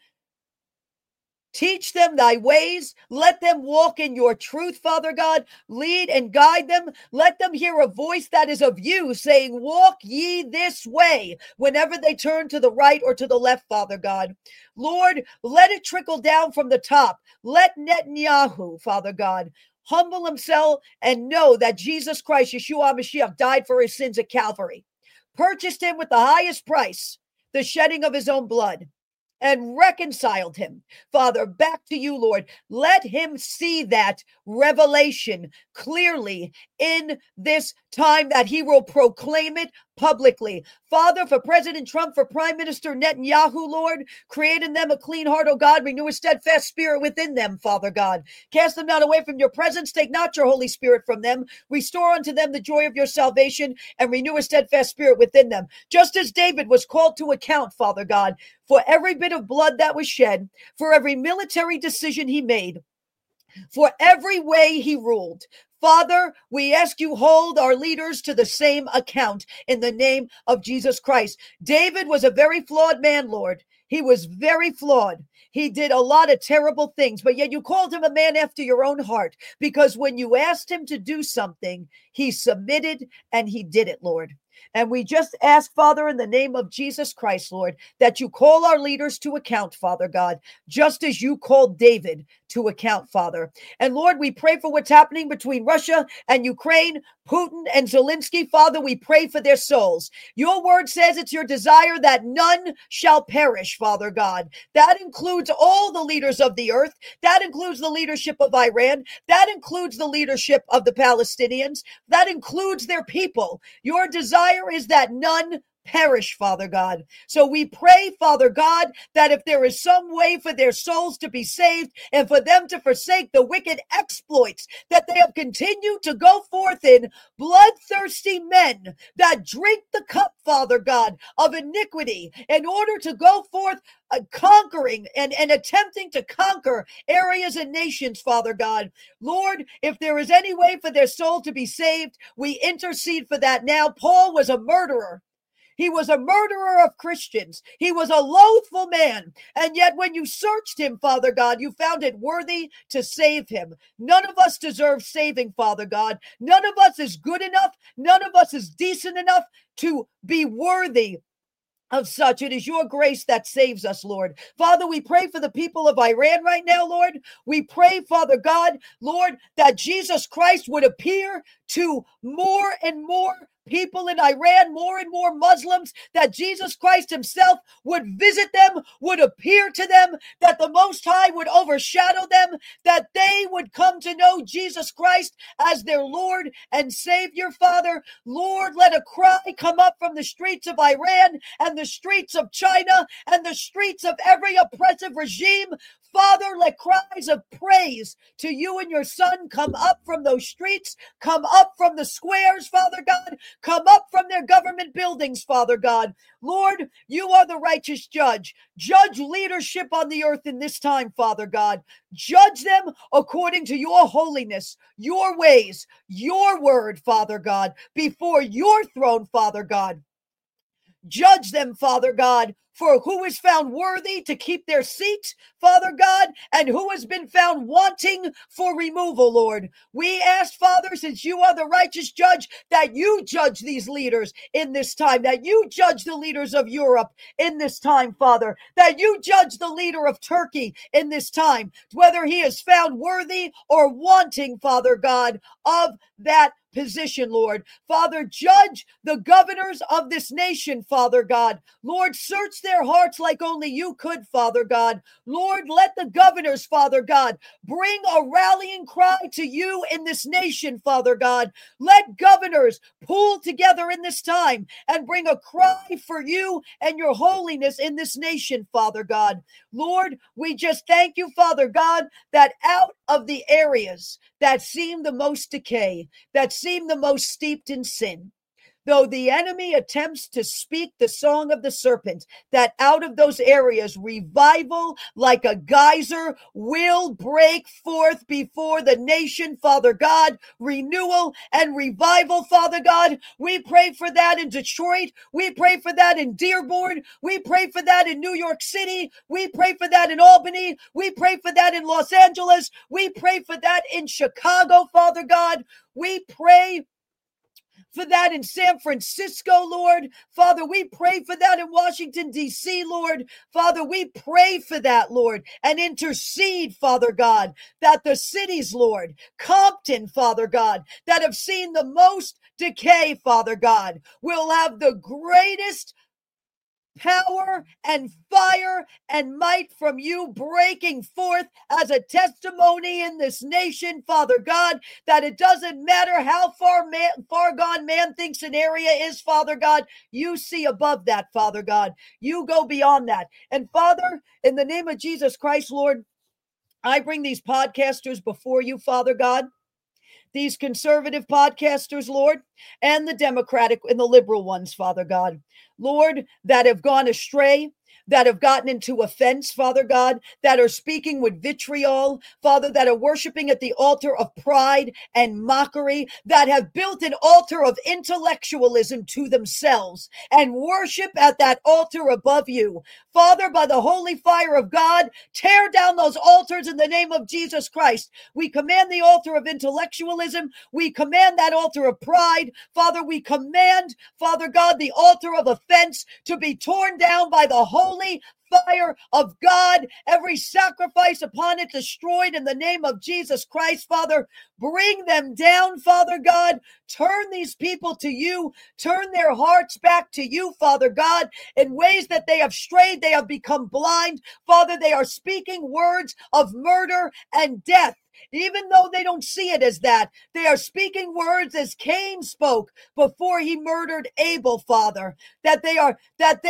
teach them thy ways. Let them walk in your truth, Father God. Lead and guide them. Let them hear a voice that is of you saying, walk ye this way, whenever they turn to the right or to the left, Father God. Lord, let it trickle down from the top. Let Netanyahu, Father God, humble himself and know that Jesus Christ, Yeshua HaMashiach, died for his sins at Calvary, purchased him with the highest price, the shedding of his own blood, and reconciled him, Father, back to you, Lord. Let him see that revelation clearly in this time, that he will proclaim it publicly. Father, for President Trump, for Prime Minister Netanyahu, Lord, create in them a clean heart, O God, renew a steadfast spirit within them, Father God. Cast them not away from your presence, take not your Holy Spirit from them. Restore unto them the joy of your salvation, and renew a steadfast spirit within them. Just as David was called to account, Father God, for every bit of blood that was shed, for every military decision he made, for every way he ruled. Father, we ask you hold our leaders to the same account in the name of Jesus Christ. David was a very flawed man, Lord. He was very flawed. He did a lot of terrible things, but yet you called him a man after your own heart, because when you asked him to do something, he submitted and he did it, Lord. And we just ask, Father, in the name of Jesus Christ, Lord, that you call our leaders to account, Father God, just as you called David to account, Father. And Lord, we pray for what's happening between Russia and Ukraine, Putin and Zelensky. Father, we pray for their souls. Your word says it's your desire that none shall perish, Father God. That includes all the leaders of the earth. That includes the leadership of Iran. That includes the leadership of the Palestinians. That includes their people. Your desire is that none perish, Father God. So we pray, Father God, that if there is some way for their souls to be saved and for them to forsake the wicked exploits that they have continued to go forth in, bloodthirsty men that drink the cup, Father God, of iniquity in order to go forth conquering and attempting to conquer areas and nations, Father God. Lord, if there is any way for their soul to be saved, we intercede for that now. Paul was a murderer. He was a murderer of Christians. He was a loathful man. And yet when you searched him, Father God, you found it worthy to save him. None of us deserve saving, Father God. None of us is good enough. None of us is decent enough to be worthy of such. It is your grace that saves us, Lord. Father, we pray for the people of Iran right now, Lord. We pray, Father God, Lord, that Jesus Christ would appear to more and more people in Iran, more and more Muslims, that Jesus Christ himself would visit them, would appear to them, that the Most High would overshadow them, that they would come to know Jesus Christ as their Lord and Savior, Father. Lord, let a cry come up from the streets of Iran and the streets of China and the streets of every oppressive regime. Father, let cries of praise to you and your Son come up from those streets, come up from the squares, Father God, come up from their government buildings, Father God. Lord, you are the righteous judge. Judge leadership on the earth in this time, Father God. Judge them according to your holiness, your ways, your word, Father God, before your throne, Father God. Judge them, Father God, for who is found worthy to keep their seat, Father God, and who has been found wanting for removal, Lord. We ask, Father, since you are the righteous judge, that you judge these leaders in this time, that you judge the leaders of Europe in this time, Father, that you judge the leader of Turkey in this time, whether he is found worthy or wanting, Father God, of that position, Lord. Father, judge the governors of this nation, Father God. Lord, search their hearts like only you could, Father God. Lord, let the governors, Father God, bring a rallying cry to you in this nation, Father God. Let governors pool together in this time and bring a cry for you and your holiness in this nation, Father God. Lord, we just thank you, Father God, that out of the areas that seem the most decay, that seem the most steeped in sin, though the enemy attempts to speak the song of the serpent, that out of those areas, revival like a geyser will break forth before the nation, Father God. Renewal and revival, Father God. We pray for that in Detroit. We pray for that in Dearborn. We pray for that in New York City. We pray for that in Albany. We pray for that in Los Angeles. We pray for that in Chicago, Father God. We pray for that in San Francisco, Lord. Father, we pray for that in Washington, D.C., Lord. Father, we pray for that, Lord, and intercede, Father God, that the cities, Lord, Compton, Father God, that have seen the most decay, Father God, will have the greatest power and fire and might from you breaking forth as a testimony in this nation, Father God, that it doesn't matter how far gone man thinks an area is, Father God, you see above that, Father God. You go beyond that. And Father, in the name of Jesus Christ, Lord, I bring these podcasters before you, Father God, these conservative podcasters, Lord, and the Democratic and the liberal ones, Father God, Lord, that have gone astray, that have gotten into offense, Father God, that are speaking with vitriol, Father, that are worshiping at the altar of pride and mockery, that have built an altar of intellectualism to themselves and worship at that altar above you. Father, by the holy fire of God, tear down those altars in the name of Jesus Christ. We command the altar of intellectualism. We command that altar of pride. Father, we command, Father God, the altar of offense to be torn down by the holy fire of God, every sacrifice upon it destroyed in the name of Jesus Christ, Father. Bring them down, Father God. Turn these people to you. Turn their hearts back to you, Father God, in ways that they have strayed. They have become blind. Father, they are speaking words of murder and death. Even though they don't see it as that, they are speaking words as Cain spoke before he murdered Abel, Father, that they are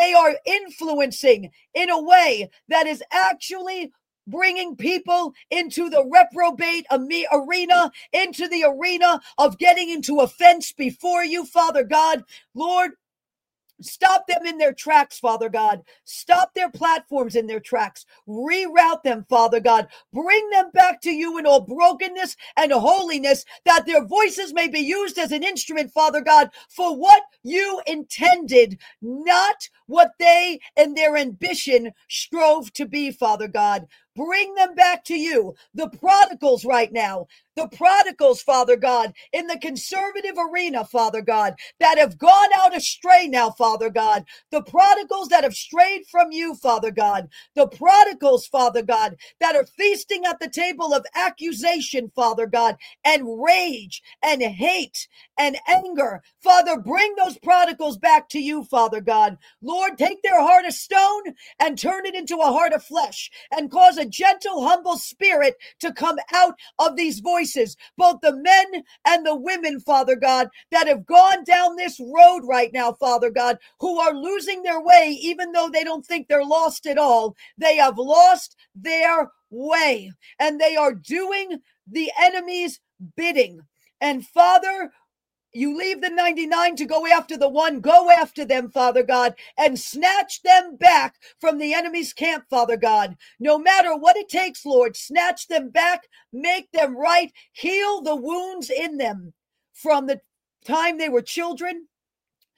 influencing in a way that is actually bringing people into the reprobate arena, into the arena of getting into offense before you, Father God. Lord, stop them in their tracks, Father God. Stop their platforms in their tracks. Reroute them, Father God. Bring them back to you in all brokenness and holiness, that their voices may be used as an instrument, Father God, for what you intended, not what they and their ambition strove to be, Father God. Bring them back to you. The prodigals right now, the prodigals, Father God, in the conservative arena, Father God, that have gone out astray now, Father God. The prodigals that have strayed from you, Father God. The prodigals, Father God, that are feasting at the table of accusation, Father God, and rage and hate and anger. Father, bring those prodigals back to you, Father God. Lord, take their heart of stone and turn it into a heart of flesh, and cause a gentle, humble spirit to come out of these voices, both the men and the women, Father God, that have gone down this road right now, Father God, who are losing their way, even though they don't think they're lost at all. They have lost their way, and they are doing the enemy's bidding. And Father, you leave the 99 to go after the one. Go after them, Father God, and snatch them back from the enemy's camp, Father God. No matter what it takes, Lord, snatch them back, make them right, heal the wounds in them from the time they were children,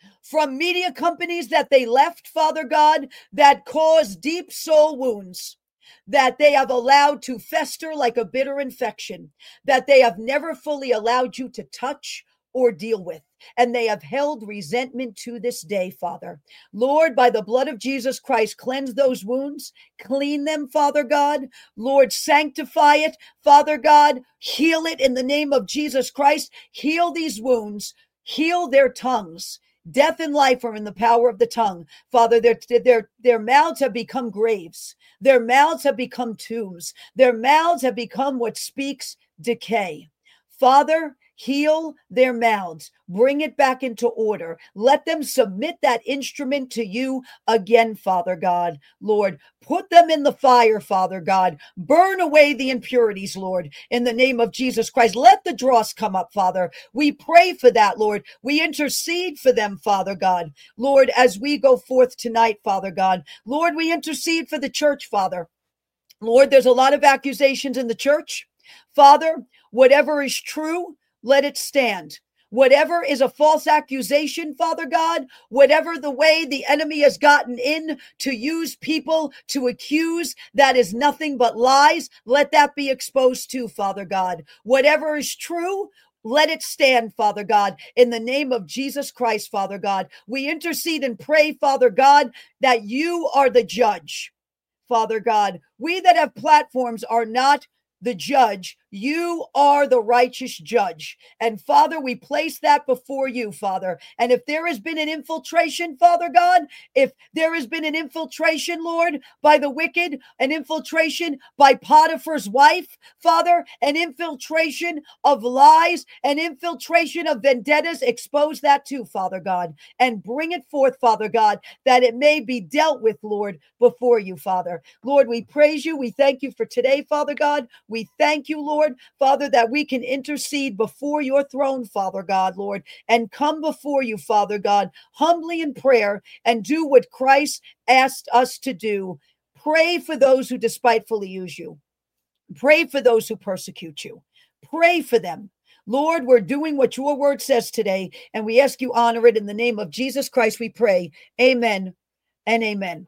from media companies that they left, Father God, that cause deep soul wounds, that they have allowed to fester like a bitter infection, that they have never fully allowed you to touch or deal with. And they have held resentment to this day, Father. Lord, by the blood of Jesus Christ, cleanse those wounds, clean them, Father God. Lord, sanctify it, Father God. Heal it in the name of Jesus Christ. Heal these wounds, heal their tongues. Death and life are in the power of the tongue. Father, their mouths have become graves. Their mouths have become tombs. Their mouths have become what speaks decay. Father, heal their mouths. Bring it back into order. Let them submit that instrument to you again, Father God. Lord, put them in the fire, Father God. Burn away the impurities, Lord, in the name of Jesus Christ. Let the dross come up, Father. We pray for that, Lord. We intercede for them, Father God. Lord, as we go forth tonight, Father God. Lord, we intercede for the church, Father. Lord, there's a lot of accusations in the church. Father, whatever is true, let it stand. Whatever is a false accusation, Father God, whatever the way the enemy has gotten in to use people to accuse, that is nothing but lies. Let that be exposed too, Father God. Whatever is true, let it stand, Father God, in the name of Jesus Christ, Father God. We intercede and pray, Father God, that you are the judge. Father God, we that have platforms are not the judge. You are the righteous judge. And Father, we place that before you, Father. And if there has been an infiltration, Father God, if there has been an infiltration, Lord, by the wicked, an infiltration by Potiphar's wife, Father, an infiltration of lies, an infiltration of vendettas, expose that too, Father God, and bring it forth, Father God, that it may be dealt with, Lord, before you, Father. Lord, we praise you. We thank you for today, Father God. We thank you, Lord, Father, that we can intercede before your throne, Father God, Lord, and come before you, Father God, humbly in prayer and do what Christ asked us to do. Pray for those who despitefully use you. Pray for those who persecute you. Pray for them. Lord, we're doing what your word says today, and we ask you honor it in the name of Jesus Christ. We pray. Amen and amen.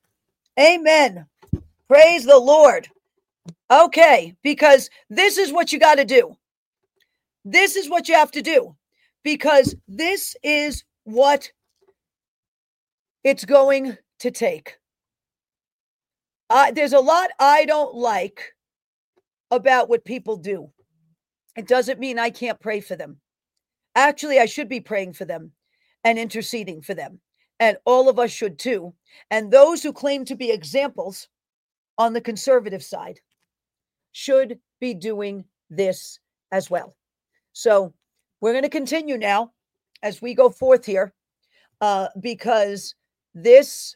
Amen. Praise the Lord. Okay, because this is what you got to do. This is what you have to do, because this is what it's going to take. There's a lot I don't like about what people do. It doesn't mean I can't pray for them. Actually, I should be praying for them and interceding for them. And all of us should too. And those who claim to be examples on the conservative side should be doing this as well. So we're going to continue now as we go forth here, because this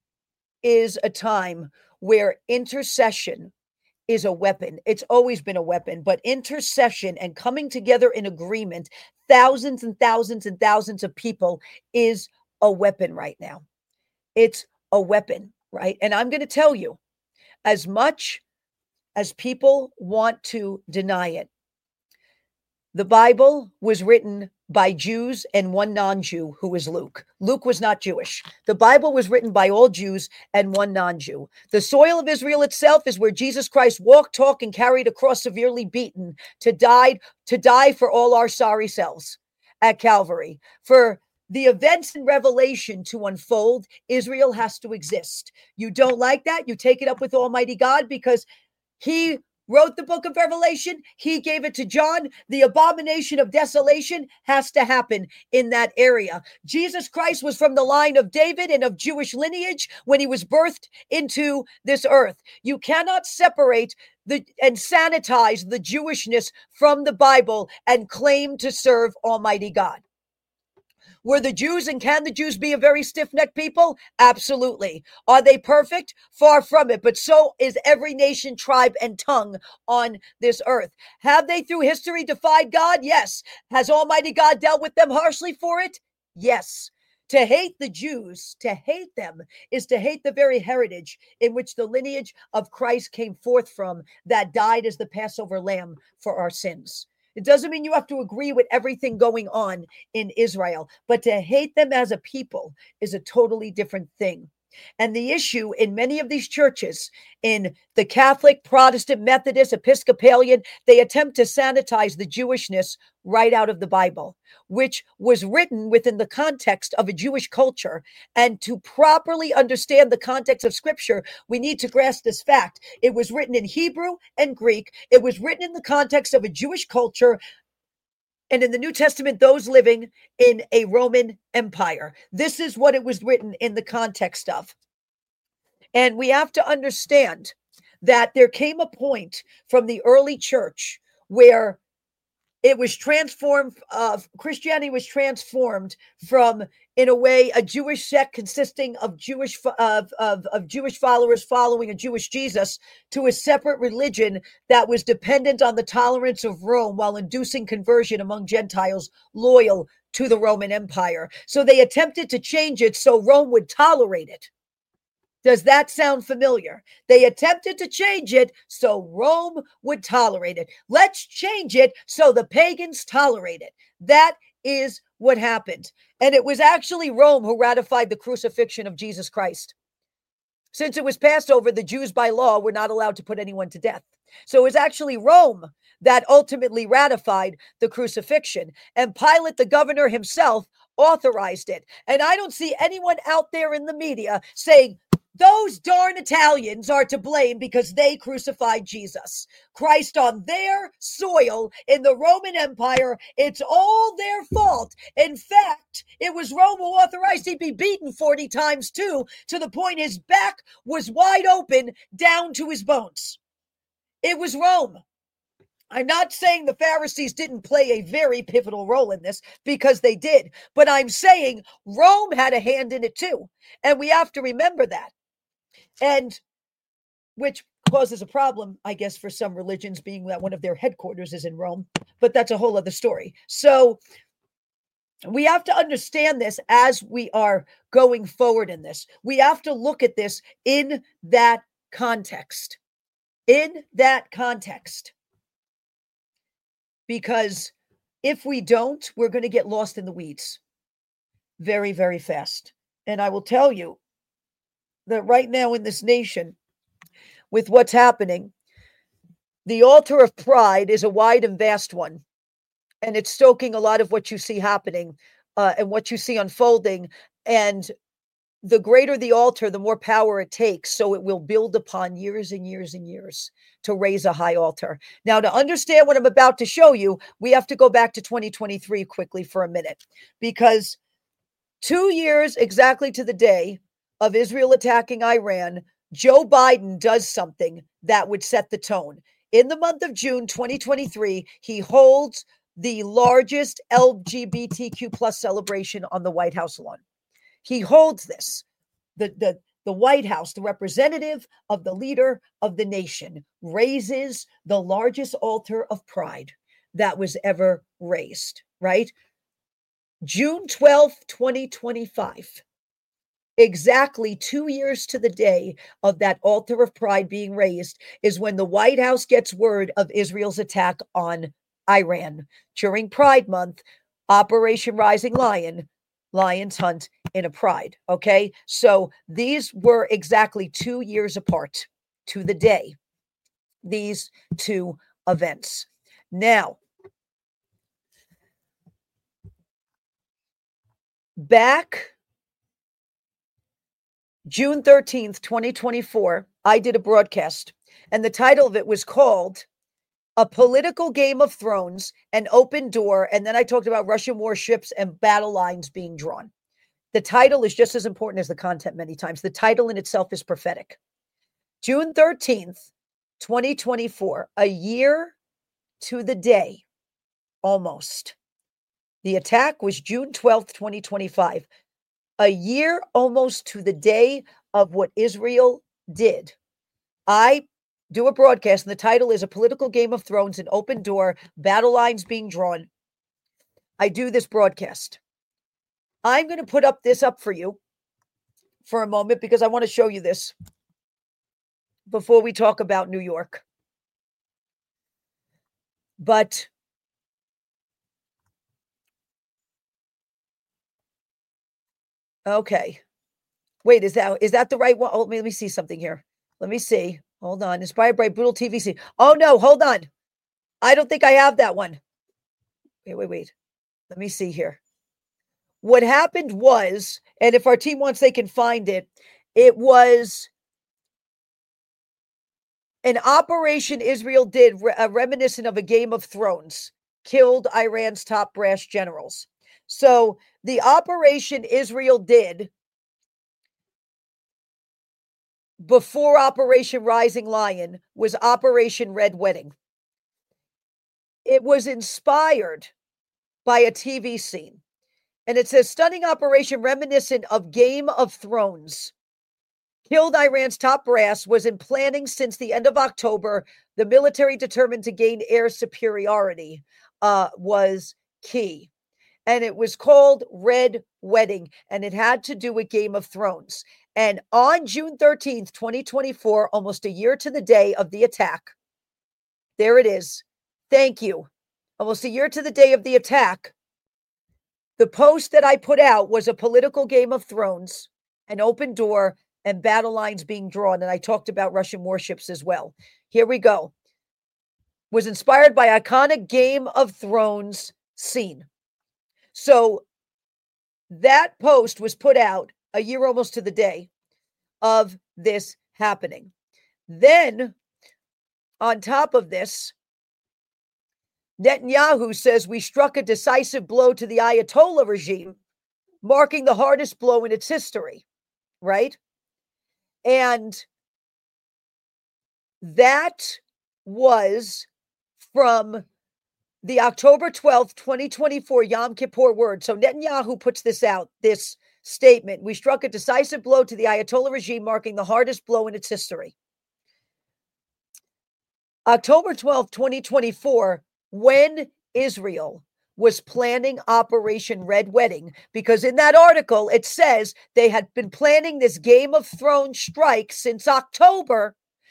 is a time where intercession is a weapon. It's always been a weapon, but intercession and coming together in agreement, thousands and thousands and thousands of people, is a weapon right now. It's a weapon, right? And I'm going to tell you, as much as people want to deny it, the Bible was written by Jews and one non-Jew, who was Luke. Luke was not Jewish. The Bible was written by all Jews and one non-Jew. The soil of Israel itself is where Jesus Christ walked, talked, and carried a cross, severely beaten, to die for all our sorry selves at Calvary. For the events in Revelation to unfold, Israel has to exist. You don't like that? You take it up with Almighty God, because he wrote the book of Revelation. He gave it to John. The abomination of desolation has to happen in that area. Jesus Christ was from the line of David and of Jewish lineage when he was birthed into this earth. You cannot separate and sanitize the Jewishness from the Bible and claim to serve Almighty God. Were the Jews, and can the Jews be a very stiff-necked people? Absolutely. Are they perfect? Far from it. But so is every nation, tribe, and tongue on this earth. Have they through history defied God? Yes. Has Almighty God dealt with them harshly for it? Yes. To hate the Jews, to hate them, is to hate the very heritage in which the lineage of Christ came forth from, that died as the Passover lamb for our sins. It doesn't mean you have to agree with everything going on in Israel, but to hate them as a people is a totally different thing. And the issue in many of these churches, in the Catholic, Protestant, Methodist, Episcopalian, they attempt to sanitize the Jewishness right out of the Bible, which was written within the context of a Jewish culture. And to properly understand the context of Scripture, we need to grasp this fact. It was written in Hebrew and Greek. It was written in the context of a Jewish culture, and in the New Testament, those living in a Roman Empire. This is what it was written in the context of. And we have to understand that there came a point from the early church where it was transformed, Christianity was transformed from, in a way, a Jewish sect consisting of Jewish followers following a Jewish Jesus, to a separate religion that was dependent on the tolerance of Rome while inducing conversion among Gentiles loyal to the Roman Empire. So they attempted to change it so Rome would tolerate it. Does that sound familiar? They attempted to change it so Rome would tolerate it. Let's change it so the pagans tolerate it. That is what happened. And it was actually Rome who ratified the crucifixion of Jesus Christ. Since it was Passover, the Jews by law were not allowed to put anyone to death. So it was actually Rome that ultimately ratified the crucifixion. And Pilate, the governor himself, authorized it. And I don't see anyone out there in the media saying, those darn Italians are to blame because they crucified Jesus Christ on their soil in the Roman Empire. It's all their fault. In fact, it was Rome who authorized he'd be beaten 40 times too, to the point his back was wide open down to his bones. It was Rome. I'm not saying the Pharisees didn't play a very pivotal role in this, because they did, but I'm saying Rome had a hand in it too. And we have to remember that. And which causes a problem, I guess, for some religions, being that one of their headquarters is in Rome, but that's a whole other story. So we have to understand this as we are going forward in this. We have to look at this in that context. In that context. Because if we don't, we're going to get lost in the weeds very, very fast. And I will tell you that right now in this nation, with what's happening, the altar of pride is a wide and vast one. And it's stoking a lot of what you see happening and what you see unfolding. And the greater the altar, the more power it takes. So it will build upon years and years and years to raise a high altar. Now, to understand what I'm about to show you, we have to go back to 2023 quickly for a minute, because 2 years exactly to the day of Israel attacking Iran, Joe Biden does something that would set the tone. In the month of June 2023, he holds the largest LGBTQ plus celebration on the White House lawn. He holds this. The White House, the representative of the leader of the nation, raises the largest altar of pride that was ever raised, right? June 12th, 2025. Exactly 2 years to the day of that altar of pride being raised is when the White House gets word of Israel's attack on Iran. During Pride Month, Operation Rising Lion, lions hunt in a pride. Okay. So these were exactly 2 years apart to the day, these two events. Now, back June 13th, 2024, I did a broadcast, and the title of it was called A Political Game of Thrones, An Open Door. And then I talked about Russian warships and battle lines being drawn. The title is just as important as the content many times. The title in itself is prophetic. June 13th, 2024, a year to the day, almost. The attack was June 12th, 2025. A year almost to the day of what Israel did. I do a broadcast, and the title is A Political Game of Thrones, An Open Door, Battle Lines Being Drawn. I do this broadcast. I'm going to put this up for you for a moment, because I want to show you this before we talk about New York. But Okay. Wait, is that the right one? Oh, let me see something here. Let me see. Hold on. Inspired by brutal TV scene. Oh no, hold on. I don't think I have that one. Wait. Let me see here. What happened was, and if our team wants, they can find it. It was an operation Israel did reminiscent of a Game of Thrones, killed Iran's top brass generals. So the operation Israel did before Operation Rising Lion was Operation Red Wedding. It was inspired by a TV scene. And it says stunning operation reminiscent of Game of Thrones. Killed Iran's top brass, was in planning since the end of October. The military determined to gain air superiority was key. And it was called Red Wedding, and it had to do with Game of Thrones. And on June 13th, 2024, almost a year to the day of the attack, there it is. Thank you. Almost a year to the day of the attack, the post that I put out was a political Game of Thrones, an open door, and battle lines being drawn. And I talked about Russian warships as well. Here we go. Was inspired by iconic Game of Thrones scene. So that post was put out a year almost to the day of this happening. Then, on top of this, Netanyahu says we struck a decisive blow to the Ayatollah regime, marking the hardest blow in its history, right? And that was from the October 12th, 2024 Yom Kippur word. So Netanyahu puts this out, this statement. We struck a decisive blow to the Ayatollah regime, marking the hardest blow in its history. October 12th, 2024, when Israel was planning Operation Red Wedding, because in that article, it says they had been planning this Game of Thrones strike since October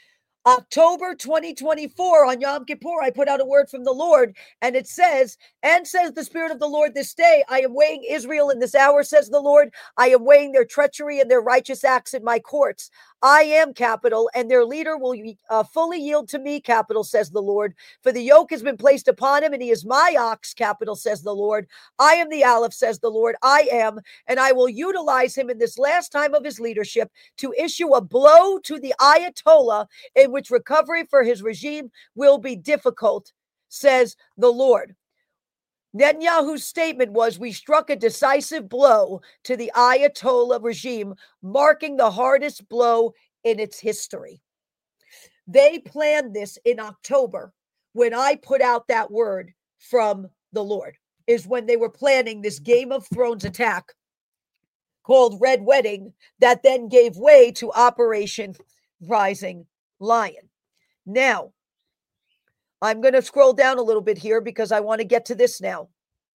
2024 on Yom Kippur, I put out a word from the Lord, and it says, and says the Spirit of the Lord this day, I am weighing Israel in this hour, says the Lord. I am weighing their treachery and their righteous acts in my courts. I am capital, and their leader will fully yield to me, capital, says the Lord. For the yoke has been placed upon him, and he is my ox, capital, says the Lord. I am the Aleph, says the Lord. I am, and I will utilize him in this last time of his leadership to issue a blow to the Ayatollah, in which recovery for his regime will be difficult, says the Lord. Netanyahu's statement was, we struck a decisive blow to the Ayatollah regime, marking the hardest blow in its history. They planned this in October when I put out that word from the Lord, is when they were planning this Game of Thrones attack called Red Wedding that then gave way to Operation Rising Lion. Now, I'm going to scroll down a little bit here because I want to get to this now.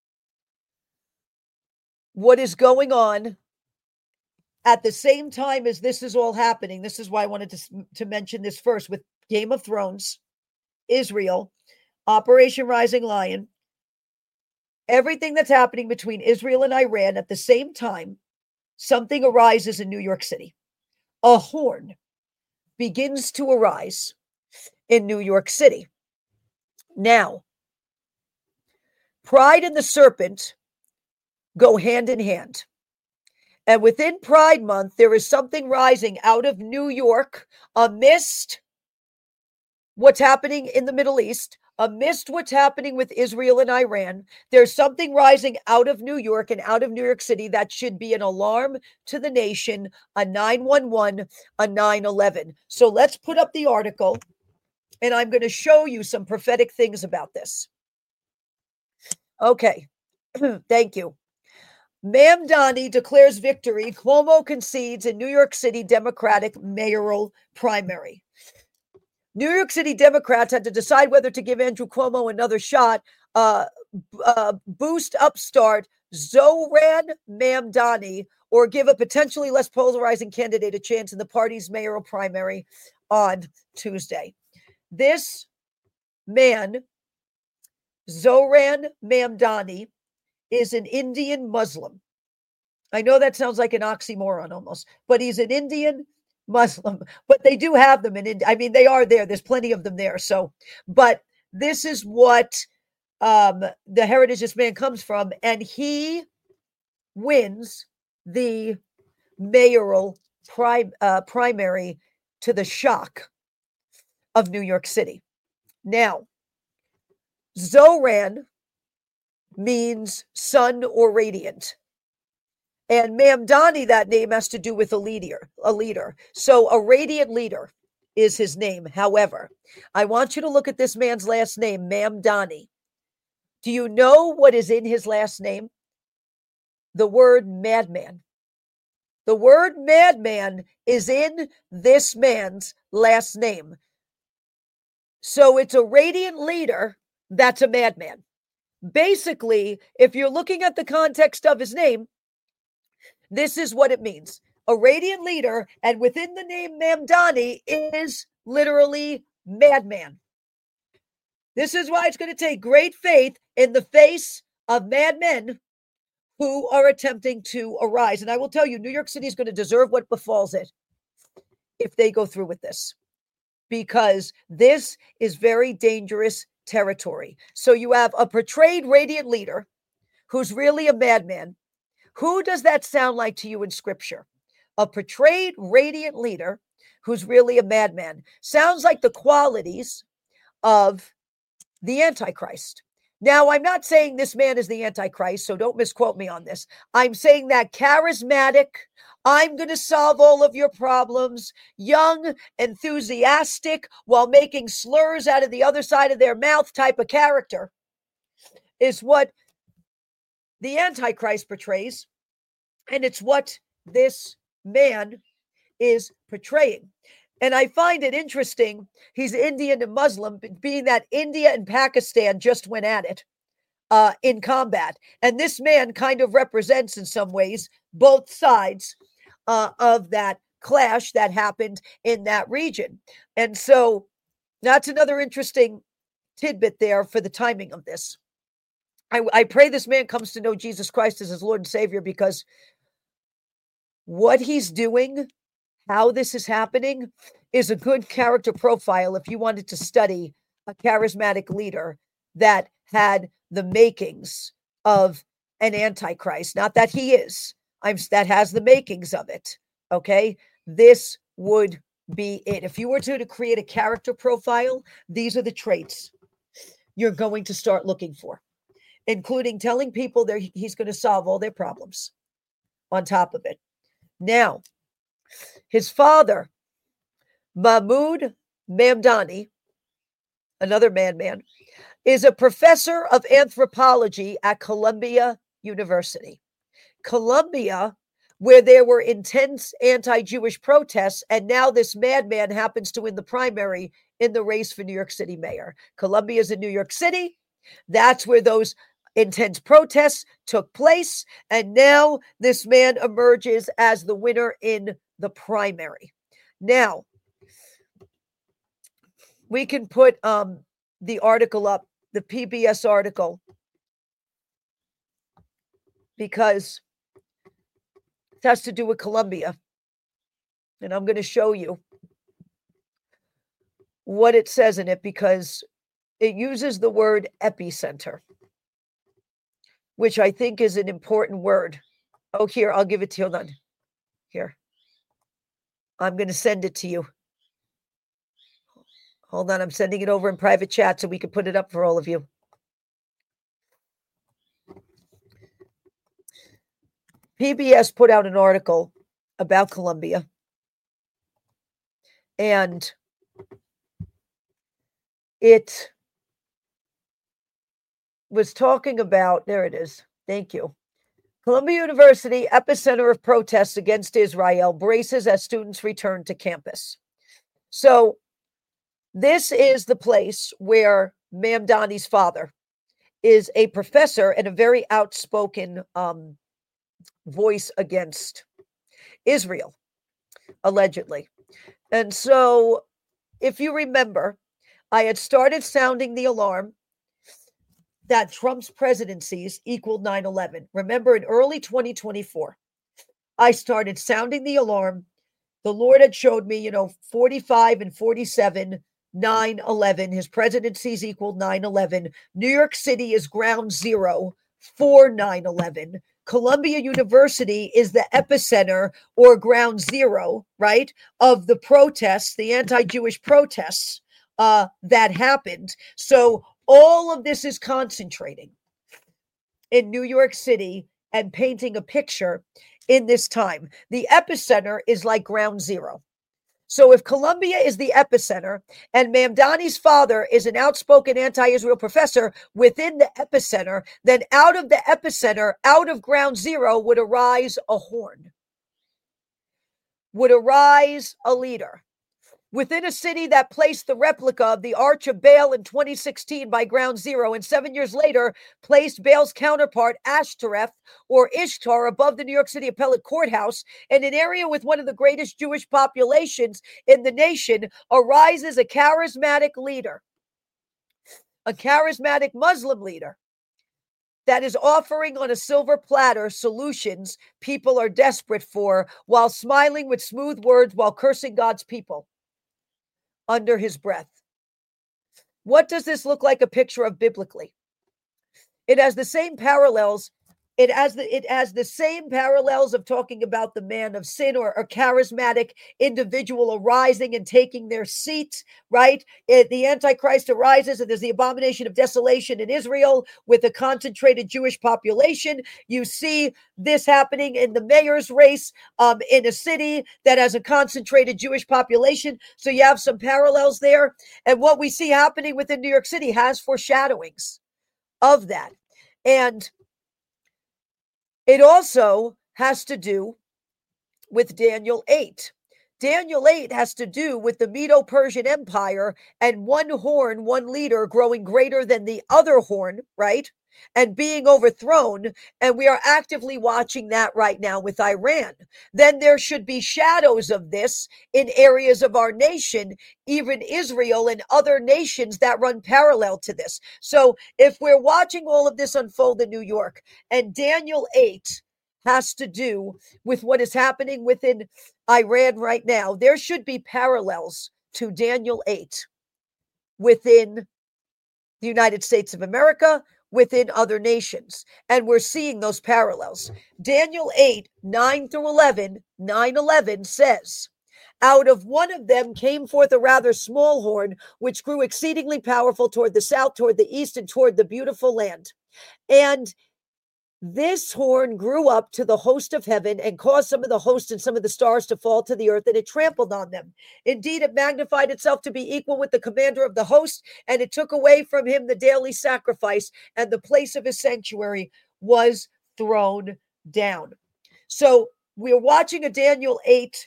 What is going on at the same time as this is all happening? This is why I wanted to mention this first with Game of Thrones, Israel, Operation Rising Lion, everything that's happening between Israel and Iran at the same time, something arises in New York City. A horn begins to arise in New York City. Now, Pride and the serpent go hand in hand. And within Pride Month, there is something rising out of New York amidst what's happening in the Middle East, amidst what's happening with Israel and Iran. There's something rising out of New York and out of New York City that should be an alarm to the nation, a 911, a 911. So let's put up the article, and I'm going to show you some prophetic things about this. Okay, thank you. Mamdani declares victory. Cuomo concedes in New York City Democratic mayoral primary. New York City Democrats had to decide whether to give Andrew Cuomo another shot, boost upstart Zohran Mamdani, or give a potentially less polarizing candidate a chance in the party's mayoral primary on Tuesday. This man, Zohran Mamdani, is an Indian Muslim. I know that sounds like an oxymoron almost, but he's an Indian Muslim. But they do have them in India. I mean, they are there. There's plenty of them there. So, but this is what the heritage this man comes from, and he wins the mayoral primary to the shock of New York City. Now, Zoran means sun or radiant. And Mamdani, that name has to do with a leader. So a radiant leader is his name. However, I want you to look at this man's last name, Mamdani. Do you know what is in his last name? The word madman. The word madman is in this man's last name. So it's a radiant leader that's a madman. Basically, if you're looking at the context of his name, this is what it means. A radiant leader, and within the name Mamdani is literally madman. This is why it's going to take great faith in the face of madmen who are attempting to arise. And I will tell you, New York City is going to deserve what befalls it if they go through with this, because this is very dangerous territory. So you have a portrayed radiant leader who's really a madman. Who does that sound like to you in scripture? A portrayed radiant leader who's really a madman. Sounds like the qualities of the Antichrist. Now, I'm not saying this man is the Antichrist, so don't misquote me on this. I'm saying that charismatic, I'm going to solve all of your problems, young, enthusiastic, while making slurs out of the other side of their mouth type of character is what the Antichrist portrays. And it's what this man is portraying. And I find it interesting. He's Indian and Muslim, being that India and Pakistan just went at it in combat. And this man kind of represents, in some ways, both sides of that clash that happened in that region. And so that's another interesting tidbit there for the timing of this. I pray this man comes to know Jesus Christ as his Lord and Savior, because what he's doing, how this is happening, is a good character profile if you wanted to study a charismatic leader that had the makings of an Antichrist. Not that he is, that has the makings of it. Okay, this would be it. If you were to create a character profile, these are the traits you're going to start looking for, including telling people he's going to solve all their problems on top of it. Now, his father, Mahmoud Mamdani, another madman, is a professor of anthropology at Columbia University. Columbia, where there were intense anti-Jewish protests, and now this madman happens to win the primary in the race for New York City mayor. Columbia is in New York City. That's where those intense protests took place, and now this man emerges as the winner in the primary. Now, we can put the article up, the PBS article, because it has to do with Columbia, and I'm going to show you what it says in it, because it uses the word epicenter, which I think is an important word. Oh, here, I'll give it to you. Hold on. Here. I'm going to send it to you. Hold on. I'm sending it over in private chat so we can put it up for all of you. PBS put out an article about Columbia, and it was talking about, there it is. Thank you. Columbia University, epicenter of protests against Israel, braces as students return to campus. So this is the place where Mamdani's father is a professor and a very outspoken voice against Israel, allegedly. And so, if you remember, I had started sounding the alarm that Trump's presidencies equaled 9/11. Remember, in early 2024, I started sounding the alarm. The Lord had showed me, 45 and 47, 9/11. His presidencies equaled 9/11. New York City is ground zero for 9/11. Columbia University is the epicenter or ground zero, right, of the protests, the anti-Jewish protests that happened. So all of this is concentrating in New York City and painting a picture in this time. The epicenter is like ground zero. So if Columbia is the epicenter and Mamdani's father is an outspoken anti-Israel professor within the epicenter, then out of the epicenter, out of ground zero, would arise a horn, would arise a leader. Within a city that placed the replica of the Arch of Baal in 2016 by ground zero, and 7 years later placed Baal's counterpart, Ashtoreth or Ishtar, above the New York City Appellate Courthouse, in an area with one of the greatest Jewish populations in the nation, arises a charismatic leader, a charismatic Muslim leader that is offering on a silver platter solutions people are desperate for, while smiling with smooth words while cursing God's people under his breath. What does this look like a picture of biblically? It has the same parallels. It has the same parallels of talking about the man of sin, or a charismatic individual arising and taking their seat, right? The Antichrist arises, and there's the abomination of desolation in Israel with a concentrated Jewish population. You see this happening in the mayor's race in a city that has a concentrated Jewish population. So you have some parallels there. And what we see happening within New York City has foreshadowings of that. And it also has to do with Daniel 8. Daniel 8 has to do with the Medo-Persian Empire and one horn, one leader growing greater than the other horn, right? And being overthrown. And we are actively watching that right now with Iran. Then there should be shadows of this in areas of our nation, even Israel and other nations that run parallel to this. So if we're watching all of this unfold in New York, and Daniel 8 has to do with what is happening within Iran right now, there should be parallels to Daniel 8 within the United States of America, within other nations. And we're seeing those parallels. Daniel 8, 9 through 11, 9/11 says, out of one of them came forth a rather small horn, which grew exceedingly powerful toward the south, toward the east, and toward the beautiful land. And this horn grew up to the host of heaven and caused some of the hosts and some of the stars to fall to the earth, and it trampled on them. Indeed, it magnified itself to be equal with the commander of the host, and it took away from him the daily sacrifice, and the place of his sanctuary was thrown down. So we're watching a Daniel 8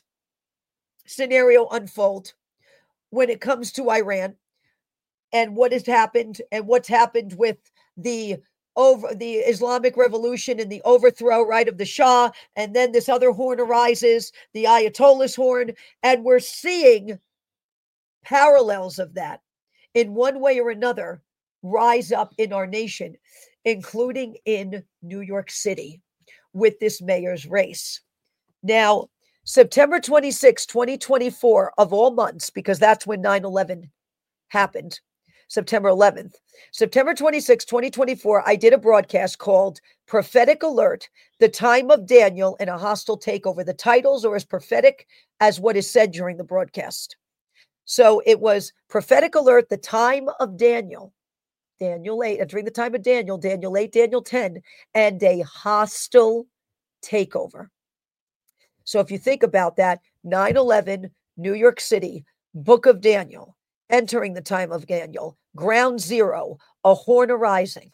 scenario unfold when it comes to Iran and what has happened and what's happened with the Islamic Revolution and the overthrow, right, of the Shah. And then this other horn arises, the Ayatollah's horn. And we're seeing parallels of that in one way or another rise up in our nation, including in New York City with this mayor's race. Now, September 26, 2024, of all months, because that's when 9/11 happened, September 11th. September 26, 2024, I did a broadcast called Prophetic Alert, the Time of Daniel in a Hostile Takeover. The titles are as prophetic as what is said during the broadcast. So it was Prophetic Alert, the Time of Daniel, Daniel 8, during the time of Daniel, Daniel 8, Daniel 10, and a hostile takeover. So if you think about that, 9/11, New York City, Book of Daniel, entering the time of Daniel, ground zero, a horn arising.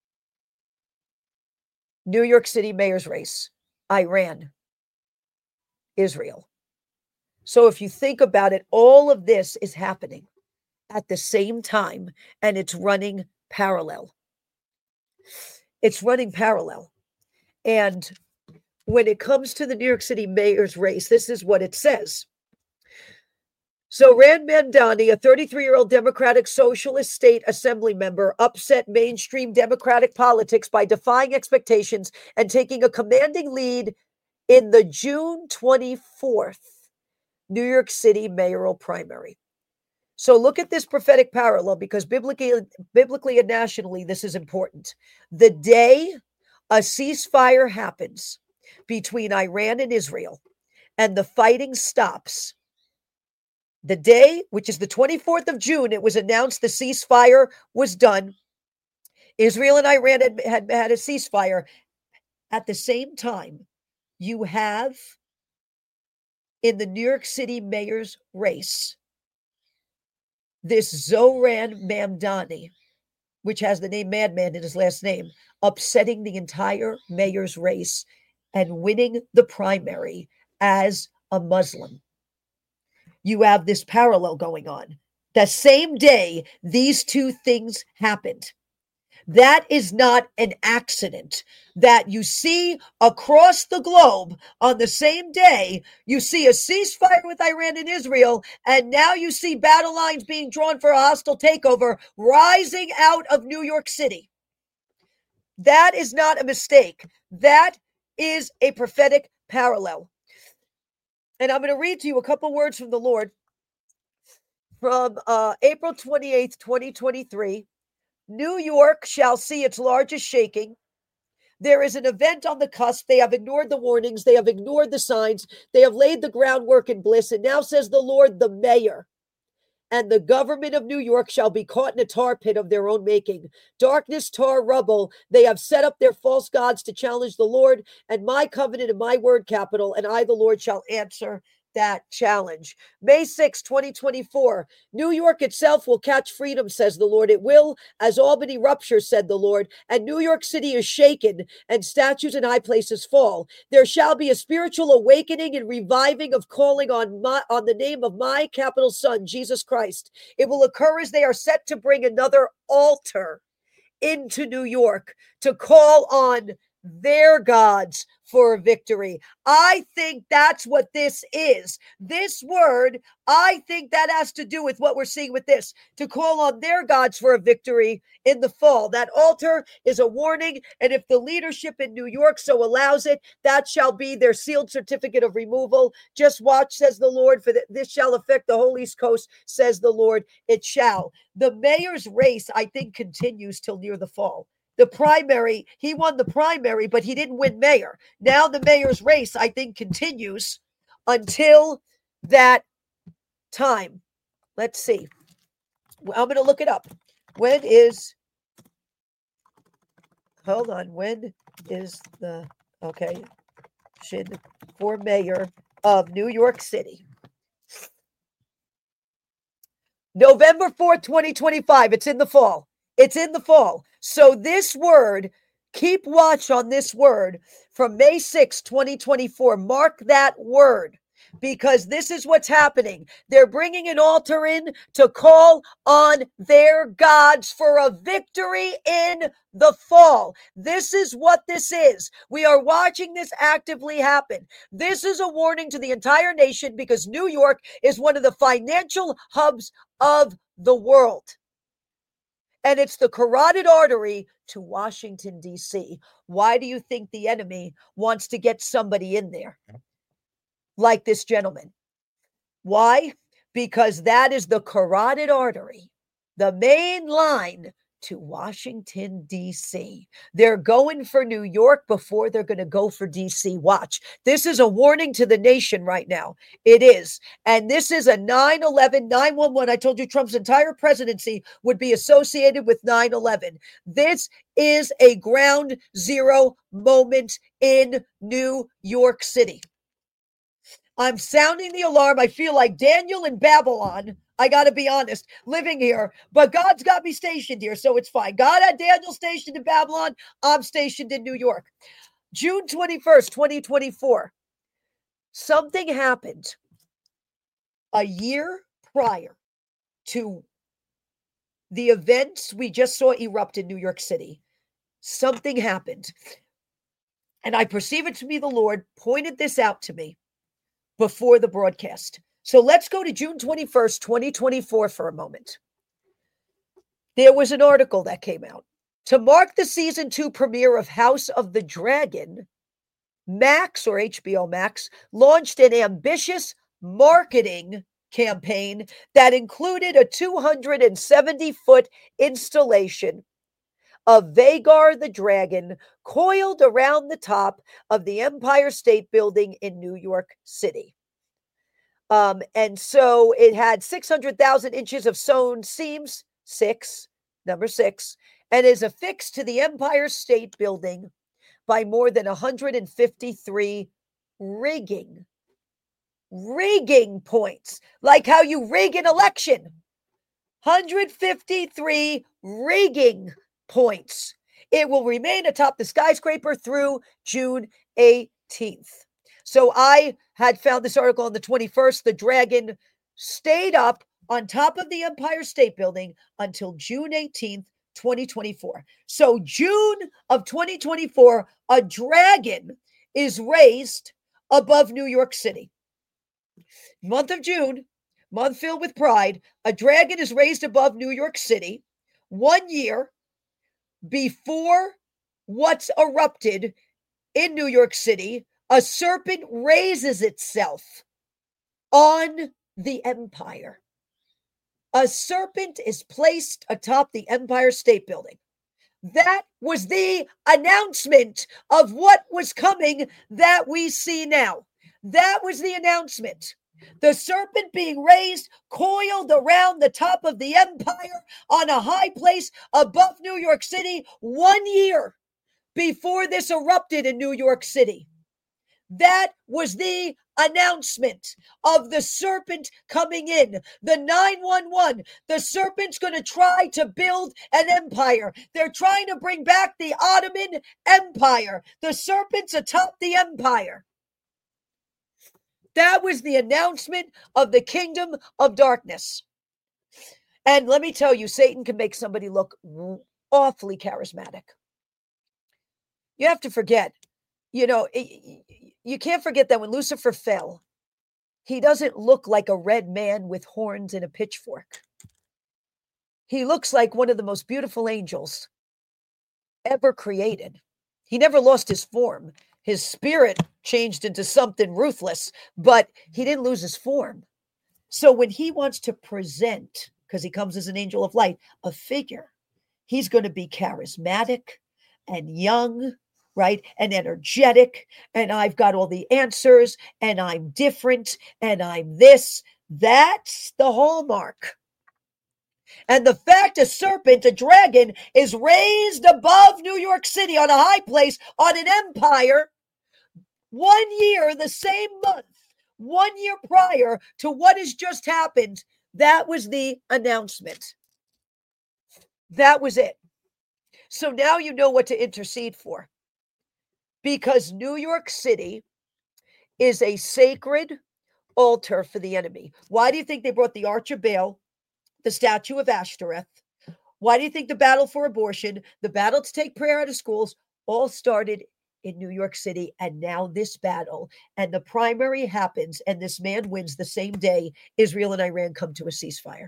New York City mayor's race, Iran, Israel. So if you think about it, all of this is happening at the same time, and it's running parallel. It's running parallel. And when it comes to the New York City mayor's race, this is what it says. So Rand Mamdani, a 33-year-old Democratic Socialist State Assembly member, upset mainstream Democratic politics by defying expectations and taking a commanding lead in the June 24th New York City mayoral primary. So look at this prophetic parallel, because biblically and nationally, this is important. The day a ceasefire happens between Iran and Israel and the fighting stops, the day, which is the 24th of June, it was announced the ceasefire was done. Israel and Iran had a ceasefire. At the same time, you have in the New York City mayor's race this Zohran Mamdani, which has the name Madman in his last name, upsetting the entire mayor's race and winning the primary as a Muslim. You have this parallel going on. The same day these two things happened. That is not an accident. That you see across the globe on the same day, you see a ceasefire with Iran and Israel, and now you see battle lines being drawn for a hostile takeover rising out of New York City. That is not a mistake. That is a prophetic parallel. And I'm going to read to you a couple words from the Lord from April 28th, 2023. New York shall see its largest shaking. There is an event on the cusp. They have ignored the warnings. They have ignored the signs. They have laid the groundwork in bliss. And now says the Lord, the mayor and the government of New York shall be caught in a tar pit of their own making. Darkness, tar, rubble. They have set up their false gods to challenge the Lord and my covenant and my word capital. And I, the Lord, shall answer that challenge. May 6, 2024. New York itself will catch freedom, says the Lord. It will, as Albany ruptures, said the Lord, and New York City is shaken, and statues in high places fall. There shall be a spiritual awakening and reviving of calling on the name of my capital Son, Jesus Christ. It will occur as they are set to bring another altar into New York to call on their gods for a victory. I think that's what this is. This word, I think that has to do with what we're seeing with this, to call on their gods for a victory in the fall. That altar is a warning, and if the leadership in New York so allows it, that shall be their sealed certificate of removal. Just watch, says the Lord, for this shall affect the whole East Coast, says the Lord, it shall. The mayor's race, I think, continues till near the fall. The primary, he won the primary, but he didn't win mayor. Now the mayor's race, I think, continues until that time. Let's see. I'm going to look it up. When is the, for mayor of New York City? November 4th, 2025. It's in the fall. It's in the fall. So this word, keep watch on this word from May 6, 2024. Mark that word, because this is what's happening. They're bringing an altar in to call on their gods for a victory in the fall. This is what this is. We are watching this actively happen. This is a warning to the entire nation, because New York is one of the financial hubs of the world. And it's the carotid artery to Washington, D.C. Why do you think the enemy wants to get somebody in there like this gentleman? Why? Because that is the carotid artery, the main line to Washington, D.C. They're going for New York before they're going to go for D.C. Watch. This is a warning to the nation right now. It is. And this is a 9/11, 9/11. I told you Trump's entire presidency would be associated with 9/11. This is a ground zero moment in New York City. I'm sounding the alarm. I feel like Daniel in Babylon. I got to be honest, living here, but God's got me stationed here, so it's fine. God had Daniel stationed in Babylon. I'm stationed in New York. June 21st, 2024. Something happened a year prior to the events we just saw erupt in New York City. Something happened, and I perceive it to be the Lord pointed this out to me before the broadcast. So let's go to June 21st, 2024 for a moment. There was an article that came out. To mark the season 2 premiere of House of the Dragon, Max, or HBO Max, launched an ambitious marketing campaign that included a 270-foot installation of Vagar the Dragon coiled around the top of the Empire State Building in New York City. And so it had 600,000 inches of sewn seams, number six, and is affixed to the Empire State Building by more than 153 rigging points, like how you rig an election. 153 rigging points. It will remain atop the skyscraper through June 18th. So I had found this article on the 21st. The dragon stayed up on top of the Empire State Building until June 18th, 2024. So June of 2024, a dragon is raised above New York City. Month of June, month filled with pride, a dragon is raised above New York City 1 year before what's erupted in New York City. A serpent raises itself on the empire. A serpent is placed atop the Empire State Building. That was the announcement of what was coming that we see now. That was the announcement. The serpent being raised, coiled around the top of the empire on a high place above New York City 1 year before this erupted in New York City. That was the announcement of the serpent coming in. The 911, the serpent's going to try to build an empire. They're trying to bring back the Ottoman Empire. The serpent's atop the empire. That was the announcement of the kingdom of darkness. And let me tell you, Satan can make somebody look awfully charismatic. You have to forget, you can't forget that when Lucifer fell, he doesn't look like a red man with horns and a pitchfork. He looks like one of the most beautiful angels ever created. He never lost his form. His spirit changed into something ruthless, but he didn't lose his form. So when he wants to present, because he comes as an angel of light, a figure, he's going to be charismatic and young, right? And energetic. And I've got all the answers, and I'm different, and I'm this. That's the hallmark. And the fact a serpent, a dragon, is raised above New York City on a high place on an empire 1 year, the same month, 1 year prior to what has just happened, that was the announcement. That was it. So now you know what to intercede for. Because New York City is a sacred altar for the enemy. Why do you think they brought the Arch of Baal, the statue of Ashtoreth? Why do you think the battle for abortion, the battle to take prayer out of schools, all started in New York City? And now this battle, and the primary happens, and this man wins the same day Israel and Iran come to a ceasefire.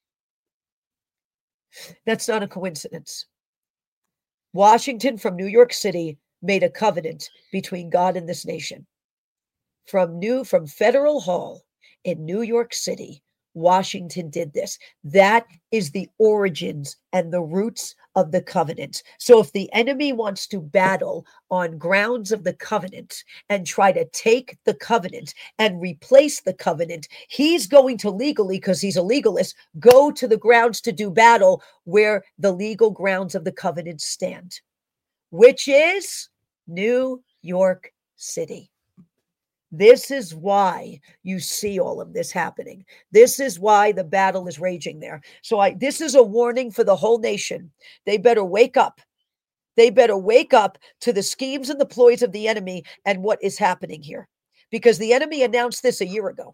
That's not a coincidence. Washington from New York City made a covenant between God and this nation. From Federal Hall in New York City, Washington did this. That is the origins and the roots of the covenant. So if the enemy wants to battle on grounds of the covenant and try to take the covenant and replace the covenant, he's going to legally, because he's a legalist, go to the grounds to do battle where the legal grounds of the covenant stand, which is New York City. This is why you see all of this happening. This is why the battle is raging there. So this is a warning for the whole nation. They better wake up. They better wake up to the schemes and the ploys of the enemy and what is happening here. Because the enemy announced this a year ago.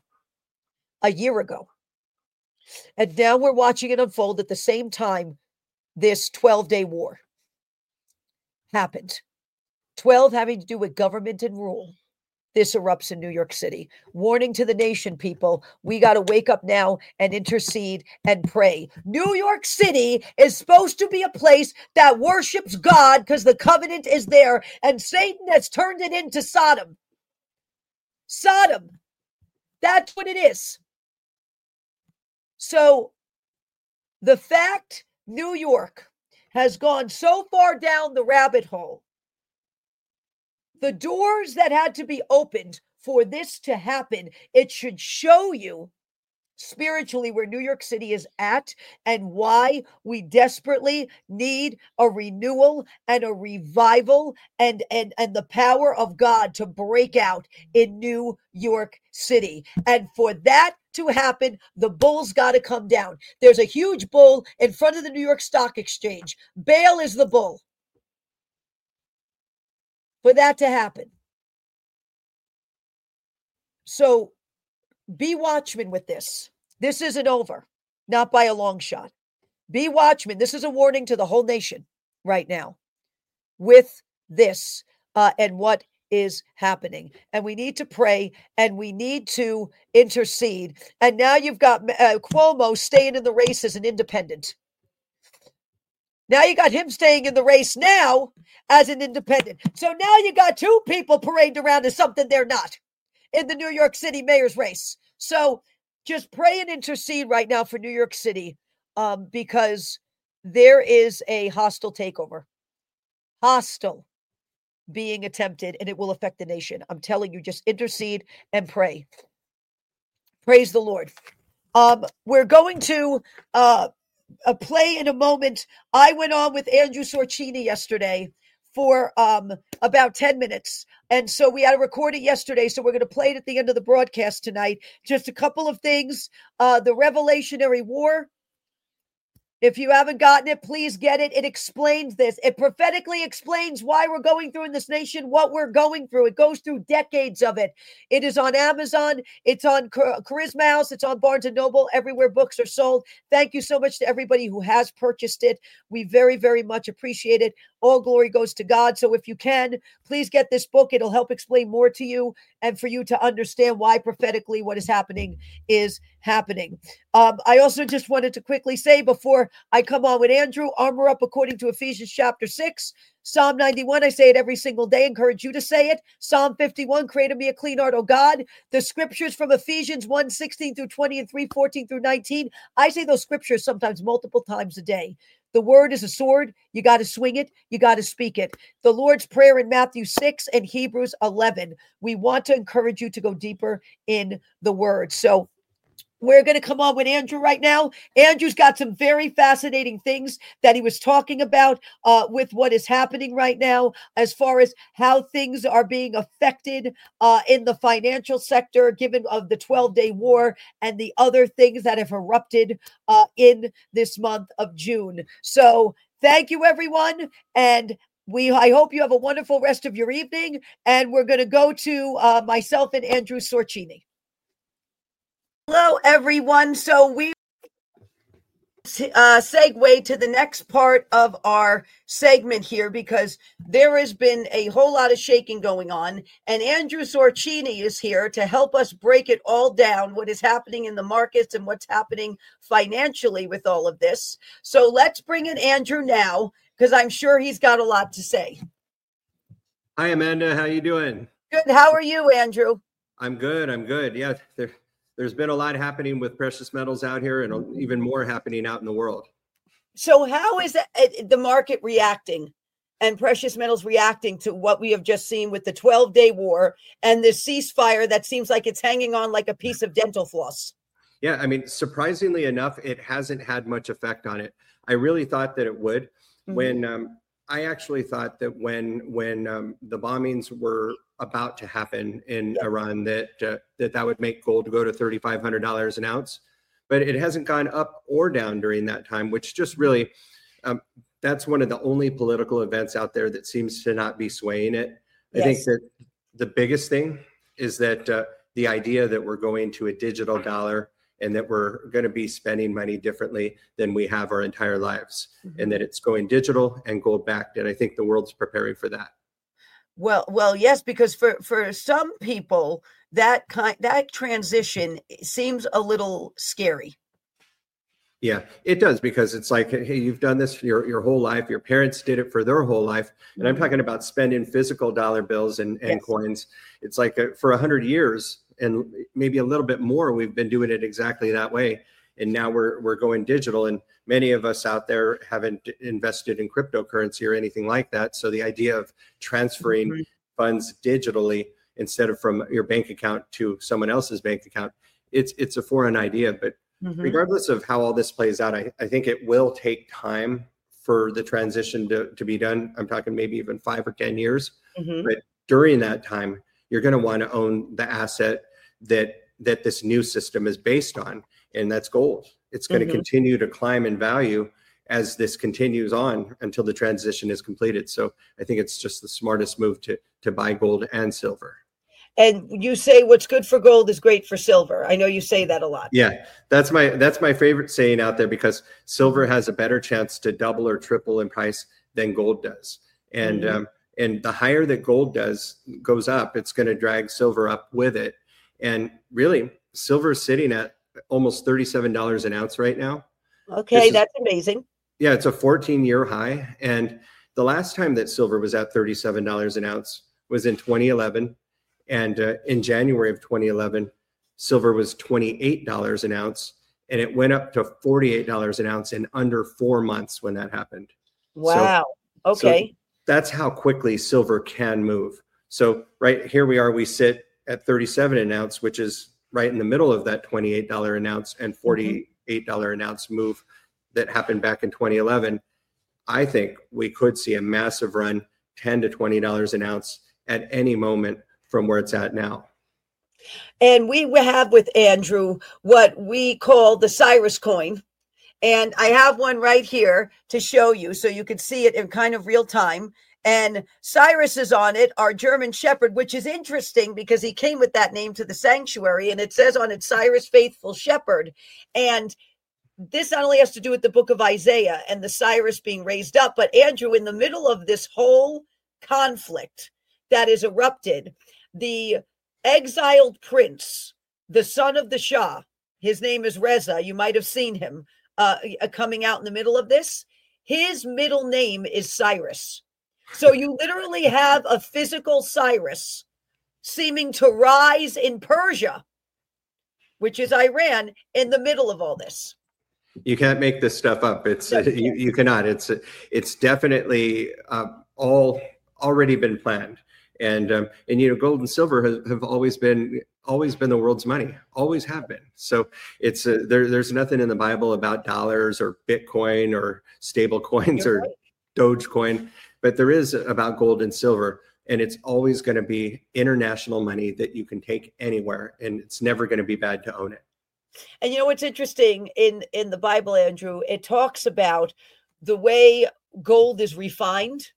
And now we're watching it unfold at the same time this 12-day war happened. 12 having to do with government and rule. this erupts in New York City. Warning to the nation, people. We got to wake up now and intercede and pray. New York City is supposed to be a place that worships God because the covenant is there, and Satan has turned it into Sodom. Sodom. That's what it is. So the fact New York has gone so far down the rabbit hole, the doors that had to be opened for this to happen, it should show you spiritually where New York City is at and why we desperately need a renewal and a revival and the power of God to break out in New York City. And for that to happen, the bulls got to come down. There's a huge bull in front of the New York Stock Exchange. Baal is the bull. For that to happen. So be watchmen with this. This isn't over, not by a long shot. Be watchmen. This is a warning to the whole nation right now with this and what is happening. And we need to pray and we need to intercede. And now you've got Cuomo staying in the race as an independent. Now you got him staying in the race now as an independent. So now you got two people parading around as something they're not in the New York City mayor's race. So just pray and intercede right now for New York City because there is a hostile takeover. Hostile being attempted, and it will affect the nation. I'm telling you, just intercede and pray. Praise the Lord. We're going to play in a moment. I went on with Andrew Sorcini yesterday for about 10 minutes. And so we had a recording yesterday. So we're going to play it at the end of the broadcast tonight. Just a couple of things. The Revelationary War. If you haven't gotten it, please get it. It explains this. It prophetically explains why we're going through in this nation, what we're going through. It goes through decades of it. It is on Amazon. It's on Charisma House. It's on Barnes & Noble, everywhere books are sold. Thank you so much to everybody who has purchased it. We very, very much appreciate it. All glory goes to God. So if you can, please get this book. It'll help explain more to you and for you to understand why prophetically what is happening is happening. I also just wanted to quickly say before I come on with Andrew, armor up according to Ephesians chapter 6, Psalm 91. I say it every single day. Encourage you to say it. Psalm 51, create in me a clean heart, O God. The scriptures from Ephesians 1, 16 through 20 and 3, 14 through 19. I say those scriptures sometimes multiple times a day. The word is a sword. You got to swing it. You got to speak it. The Lord's Prayer in Matthew 6 and Hebrews 11. We want to encourage you to go deeper in the word. So we're going to come on with Andrew right now. Andrew's got some very fascinating things that he was talking about with what is happening right now as far as how things are being affected in the financial sector, given of the 12-day war and the other things that have erupted in this month of June. So thank you, everyone. And I hope you have a wonderful rest of your evening. And we're going to go to myself and Andrew Sorcini. Hello, everyone. So we segue to the next part of our segment here because there has been a whole lot of shaking going on, and Andrew Sorcini is here to help us break it all down, what is happening in the markets and what's happening financially with all of this. So let's bring in Andrew now because I'm sure he's got a lot to say. Hi, Amanda. How you doing? Good. How are you, Andrew? I'm good. Yeah, there's been a lot happening with precious metals out here and even more happening out in the world. So how is the market reacting and precious metals reacting to what we have just seen with the 12-day war and the ceasefire that seems like it's hanging on like a piece of dental floss? Yeah, I mean, surprisingly enough, it hasn't had much effect on it. I really thought that it would. When I actually thought that when the bombings were about to happen in Iran, that would make gold go to $3,500 an ounce, but it hasn't gone up or down during that time, which just really, that's one of the only political events out there that seems to not be swaying it. I think that the biggest thing is that the idea that we're going to a digital dollar and that we're going to be spending money differently than we have our entire lives, and that it's going digital and gold backed. And I think the world's preparing for that. Well, yes, because for some people that transition seems a little scary. Yeah, it does, because it's like, hey, you've done this for your whole life. Your parents did it for their whole life. And I'm talking about spending physical dollar bills and Yes. coins. It's like for 100 years and maybe a little bit more, we've been doing it exactly that way. And now we're going digital. And many of us out there haven't invested in cryptocurrency or anything like that. So the idea of transferring funds digitally instead of from your bank account to someone else's bank account, it's a foreign idea. But regardless of how all this plays out, I think it will take time for the transition to be done. I'm talking maybe even 5 or 10 years. But during that time, you're going to want to own the asset that this new system is based on, and that's gold. It's going to continue to climb in value as this continues on until the transition is completed. So I think it's just the smartest move to buy gold and silver. And you say what's good for gold is great for silver. I know you say that a lot. Yeah, that's my favorite saying out there, because silver has a better chance to double or triple in price than gold does. And and the higher that gold goes up, it's going to drag silver up with it. And really, silver is sitting at almost $37 an ounce right now. Okay, that's amazing. Yeah, it's a 14-year high. And the last time that silver was at $37 an ounce was in 2011. And in January of 2011, silver was $28 an ounce, and it went up to $48 an ounce in under 4 months when that happened. Wow. Okay. So that's how quickly silver can move. So right here we are, we sit at 37 an ounce, which is right in the middle of that $28 an ounce and $48 an ounce move that happened back in 2011. I think we could see a massive run, $10 to $20 an ounce at any moment from where it's at now. And we have with Andrew what we call the Cyrus coin. And I have one right here to show you so you can see it in kind of real time. And Cyrus is on it, our German Shepherd, which is interesting because he came with that name to the sanctuary. And it says on it, Cyrus, faithful shepherd. And this not only has to do with the book of Isaiah and the Cyrus being raised up, but Andrew, in the middle of this whole conflict that is erupted, the exiled prince, the son of the Shah, his name is Reza. You might have seen him coming out in the middle of this. His middle name is Cyrus. So you literally have a physical Cyrus seeming to rise in Persia, which is Iran, in the middle of all this. You can't make this stuff up. It's you cannot. It's definitely all already been planned. And you know, gold and silver have always been the world's money, always have been. So it's there's nothing in the Bible about dollars or Bitcoin or stable coins or Dogecoin, but there is about gold and silver, and it's always going to be international money that you can take anywhere, and it's never going to be bad to own it. And you know what's interesting in the Bible, Andrew? It talks about the way gold is refined.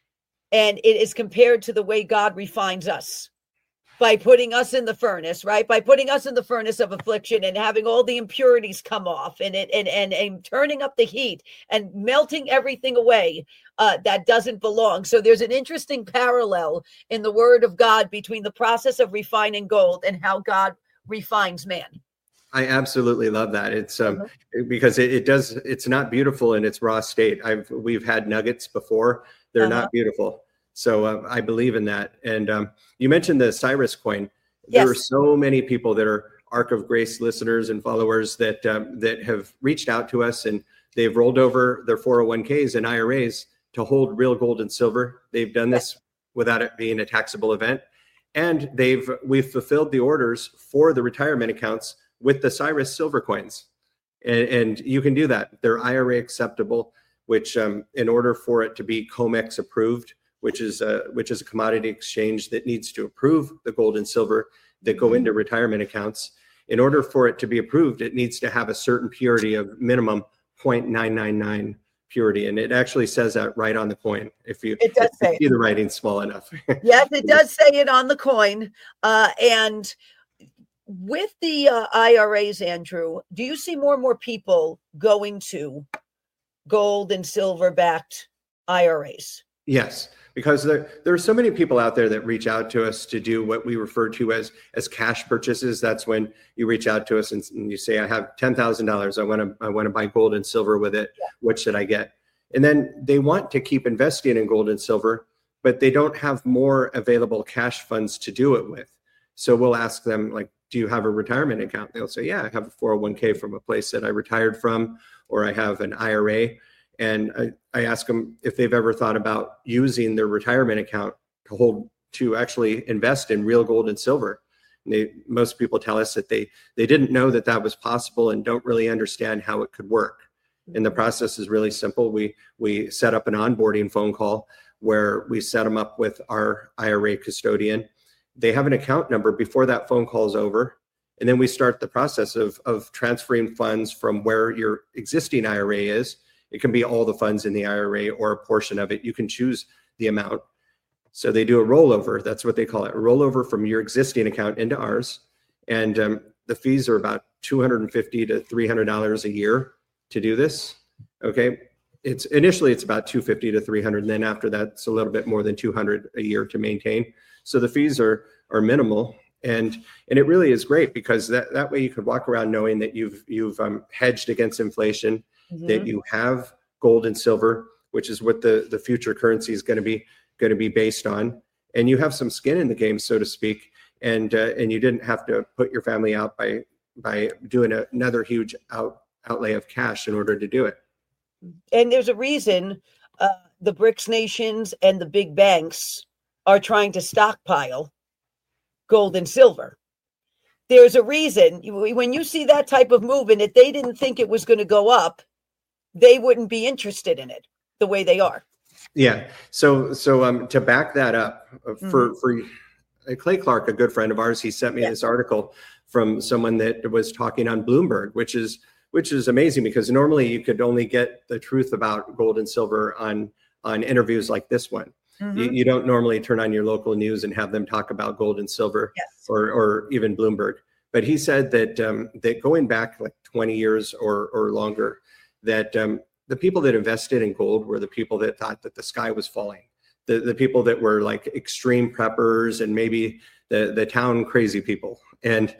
And it is compared to the way God refines us by putting us in the furnace, right? By putting us in the furnace of affliction and having all the impurities come off and turning up the heat and melting everything away that doesn't belong. So there's an interesting parallel in the word of God between the process of refining gold and how God refines man. I absolutely love that. It's because it's not beautiful in its raw state. We've had nuggets before. They're not beautiful. So I believe in that. And you mentioned the Cyrus coin. There are so many people that are Ark of Grace listeners and followers that have reached out to us, and they've rolled over their 401ks and IRAs to hold real gold and silver. They've done this without it being a taxable event. And we've fulfilled the orders for the retirement accounts with the Cyrus silver coins. And you can do that. They're IRA acceptable, which in order for it to be COMEX approved, which is a commodity exchange that needs to approve the gold and silver that go into retirement accounts. In order for it to be approved, it needs to have a certain purity of minimum 0.999 purity. And it actually says that right on the coin. If you see the writing small enough. Yes, it does say it on the coin. And with the IRAs, Andrew, do you see more and more people going to gold and silver backed IRAs? Yes, because there are so many people out there that reach out to us to do what we refer to as cash purchases. That's when you reach out to us and you say, I have $10,000. I want to buy gold and silver with it. Yeah. What should I get? And then they want to keep investing in gold and silver, but they don't have more available cash funds to do it with. So we'll ask them, like, do you have a retirement account? They'll say, yeah, I have a 401k from a place that I retired from, or I have an IRA. And I ask them if they've ever thought about using their retirement account to actually invest in real gold and silver. And most people tell us that they didn't know that was possible and don't really understand how it could work. And the process is really simple. We set up an onboarding phone call where we set them up with our IRA custodian. They have an account number before that phone call is over. And then we start the process of transferring funds from where your existing IRA is. It can be all the funds in the IRA or a portion of it. You can choose the amount. So they do a rollover. That's what they call it, a rollover from your existing account into ours. And the fees are about $250 to $300 a year to do this. Okay. Initially it's about $250 to $300. And then after that, it's a little bit more than $200 a year to maintain. So the fees are minimal. And it really is great because that way you could walk around knowing that you've hedged against inflation, that you have gold and silver, which is what the future currency is going to be based on, and you have some skin in the game, so to speak, and you didn't have to put your family out by doing another huge outlay of cash in order to do it. And there's a reason the BRICS nations and the big banks are trying to stockpile gold and silver. There's a reason when you see that type of move, and if they didn't think it was going to go up, they wouldn't be interested in it the way they are. Yeah. So to back that up for Clay Clark, a good friend of ours, he sent me this article from someone that was talking on Bloomberg, which is amazing because normally you could only get the truth about gold and silver on interviews like this one. You don't normally turn on your local news and have them talk about gold and silver or even Bloomberg. But he said that going back like 20 years or longer, that the people that invested in gold were the people that thought that the sky was falling, the people that were like extreme preppers and maybe the town crazy people. And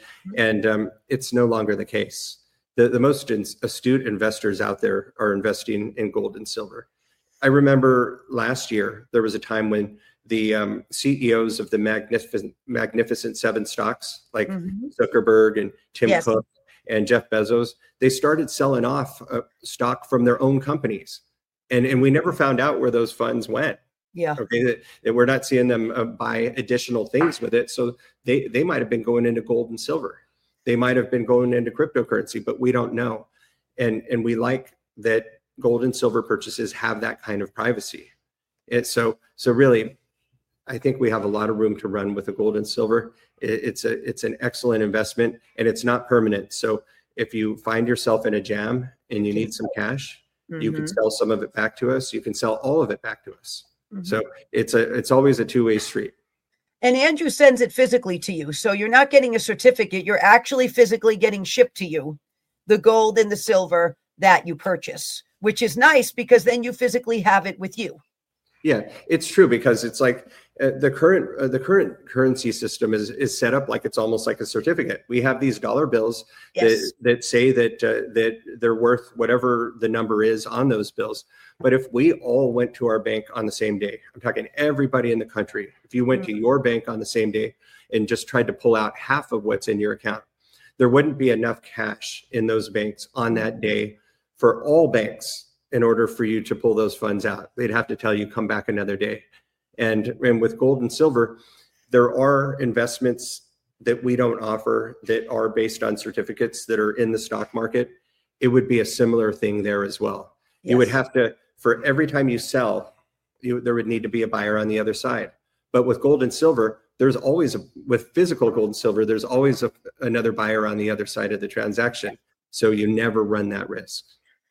it's no longer the case. The most astute investors out there are investing in gold and silver. I remember last year, there was a time when the CEOs of the Magnificent Seven stocks, like Zuckerberg and Tim Cook and Jeff Bezos, they started selling off stock from their own companies. And we never found out where those funds went. Yeah. Okay. That we're not seeing them buy additional things with it. So they might have been going into gold and silver. They might have been going into cryptocurrency, but we don't know. And we like that gold and silver purchases have that kind of privacy. And so really, I think we have a lot of room to run with the gold and silver. It's an excellent investment and it's not permanent. So if you find yourself in a jam and you need some cash, you can sell some of it back to us. You can sell all of it back to us. So it's always a two-way street. And Andrew sends it physically to you. So you're not getting a certificate. You're actually physically getting shipped to you the gold and the silver that you purchase, which is nice because then you physically have it with you. Yeah, it's true because it's like the current currency system is set up like it's almost like a certificate. We have these dollar bills that say that they're worth whatever the number is on those bills. But if we all went to our bank on the same day, I'm talking everybody in the country, if you went to your bank on the same day and just tried to pull out half of what's in your account, there wouldn't be enough cash in those banks on that day for all banks in order for you to pull those funds out. They'd have to tell you, come back another day. And with gold and silver, there are investments that we don't offer that are based on certificates that are in the stock market. It would be a similar thing there as well. Yes. You would have to, for every time you sell, there would need to be a buyer on the other side. But with gold and silver, there's always, with physical gold and silver, there's always another buyer on the other side of the transaction. So you never run that risk.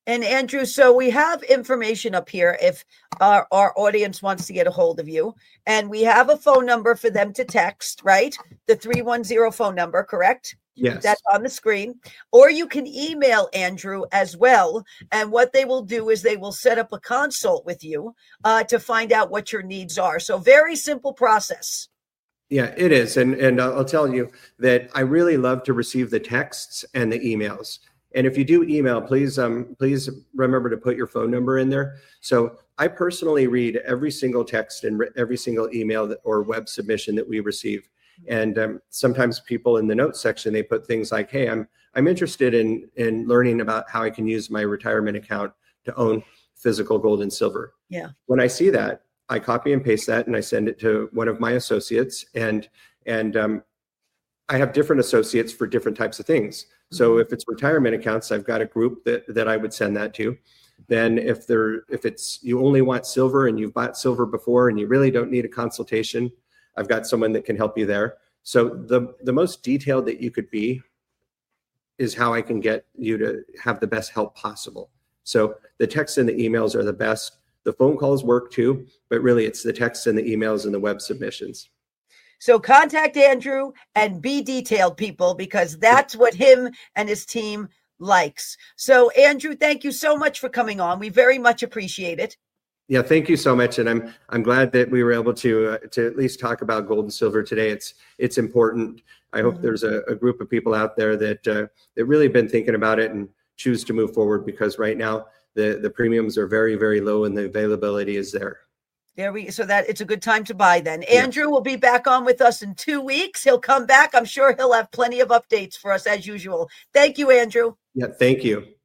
And Andrew, so we have information up here if our audience wants to get a hold of you. And we have a phone number for them to text, right? The 310 phone number, correct? Yes. That's on the screen. Or you can email Andrew as well. And what they will do is they will set up a consult with you to find out what your needs are. So very simple process. Yeah, it is. And I'll tell you that I really love to receive the texts and the emails. And if you do email, please remember to put your phone number in there. So I personally read every single text and every single email or web submission that we receive. And sometimes people in the notes section, they put things like, hey, I'm interested in learning about how I can use my retirement account to own physical gold and silver. Yeah. When I see that, I copy and paste that and I send it to one of my associates. And I have different associates for different types of things. So if it's retirement accounts, I've got a group that I would send that to. Then if it's you only want silver and you've bought silver before and you really don't need a consultation, I've got someone that can help you there. So the most detailed that you could be is how I can get you to have the best help possible. So the texts and the emails are the best. The phone calls work too, but really it's the texts and the emails and the web submissions. So contact Andrew and be detailed, people, because that's what him and his team likes. So Andrew, thank you so much for coming on. We very much appreciate it. Yeah, thank you so much, and I'm glad that we were able to at least talk about gold and silver today. It's important. I hope there's a group of people out there that really been thinking about it and choose to move forward, because right now the premiums are very, very low and the availability is there. So that it's a good time to buy then. Andrew will be back on with us in 2 weeks. He'll come back. I'm sure he'll have plenty of updates for us as usual. Thank you, Andrew. Yeah, thank you.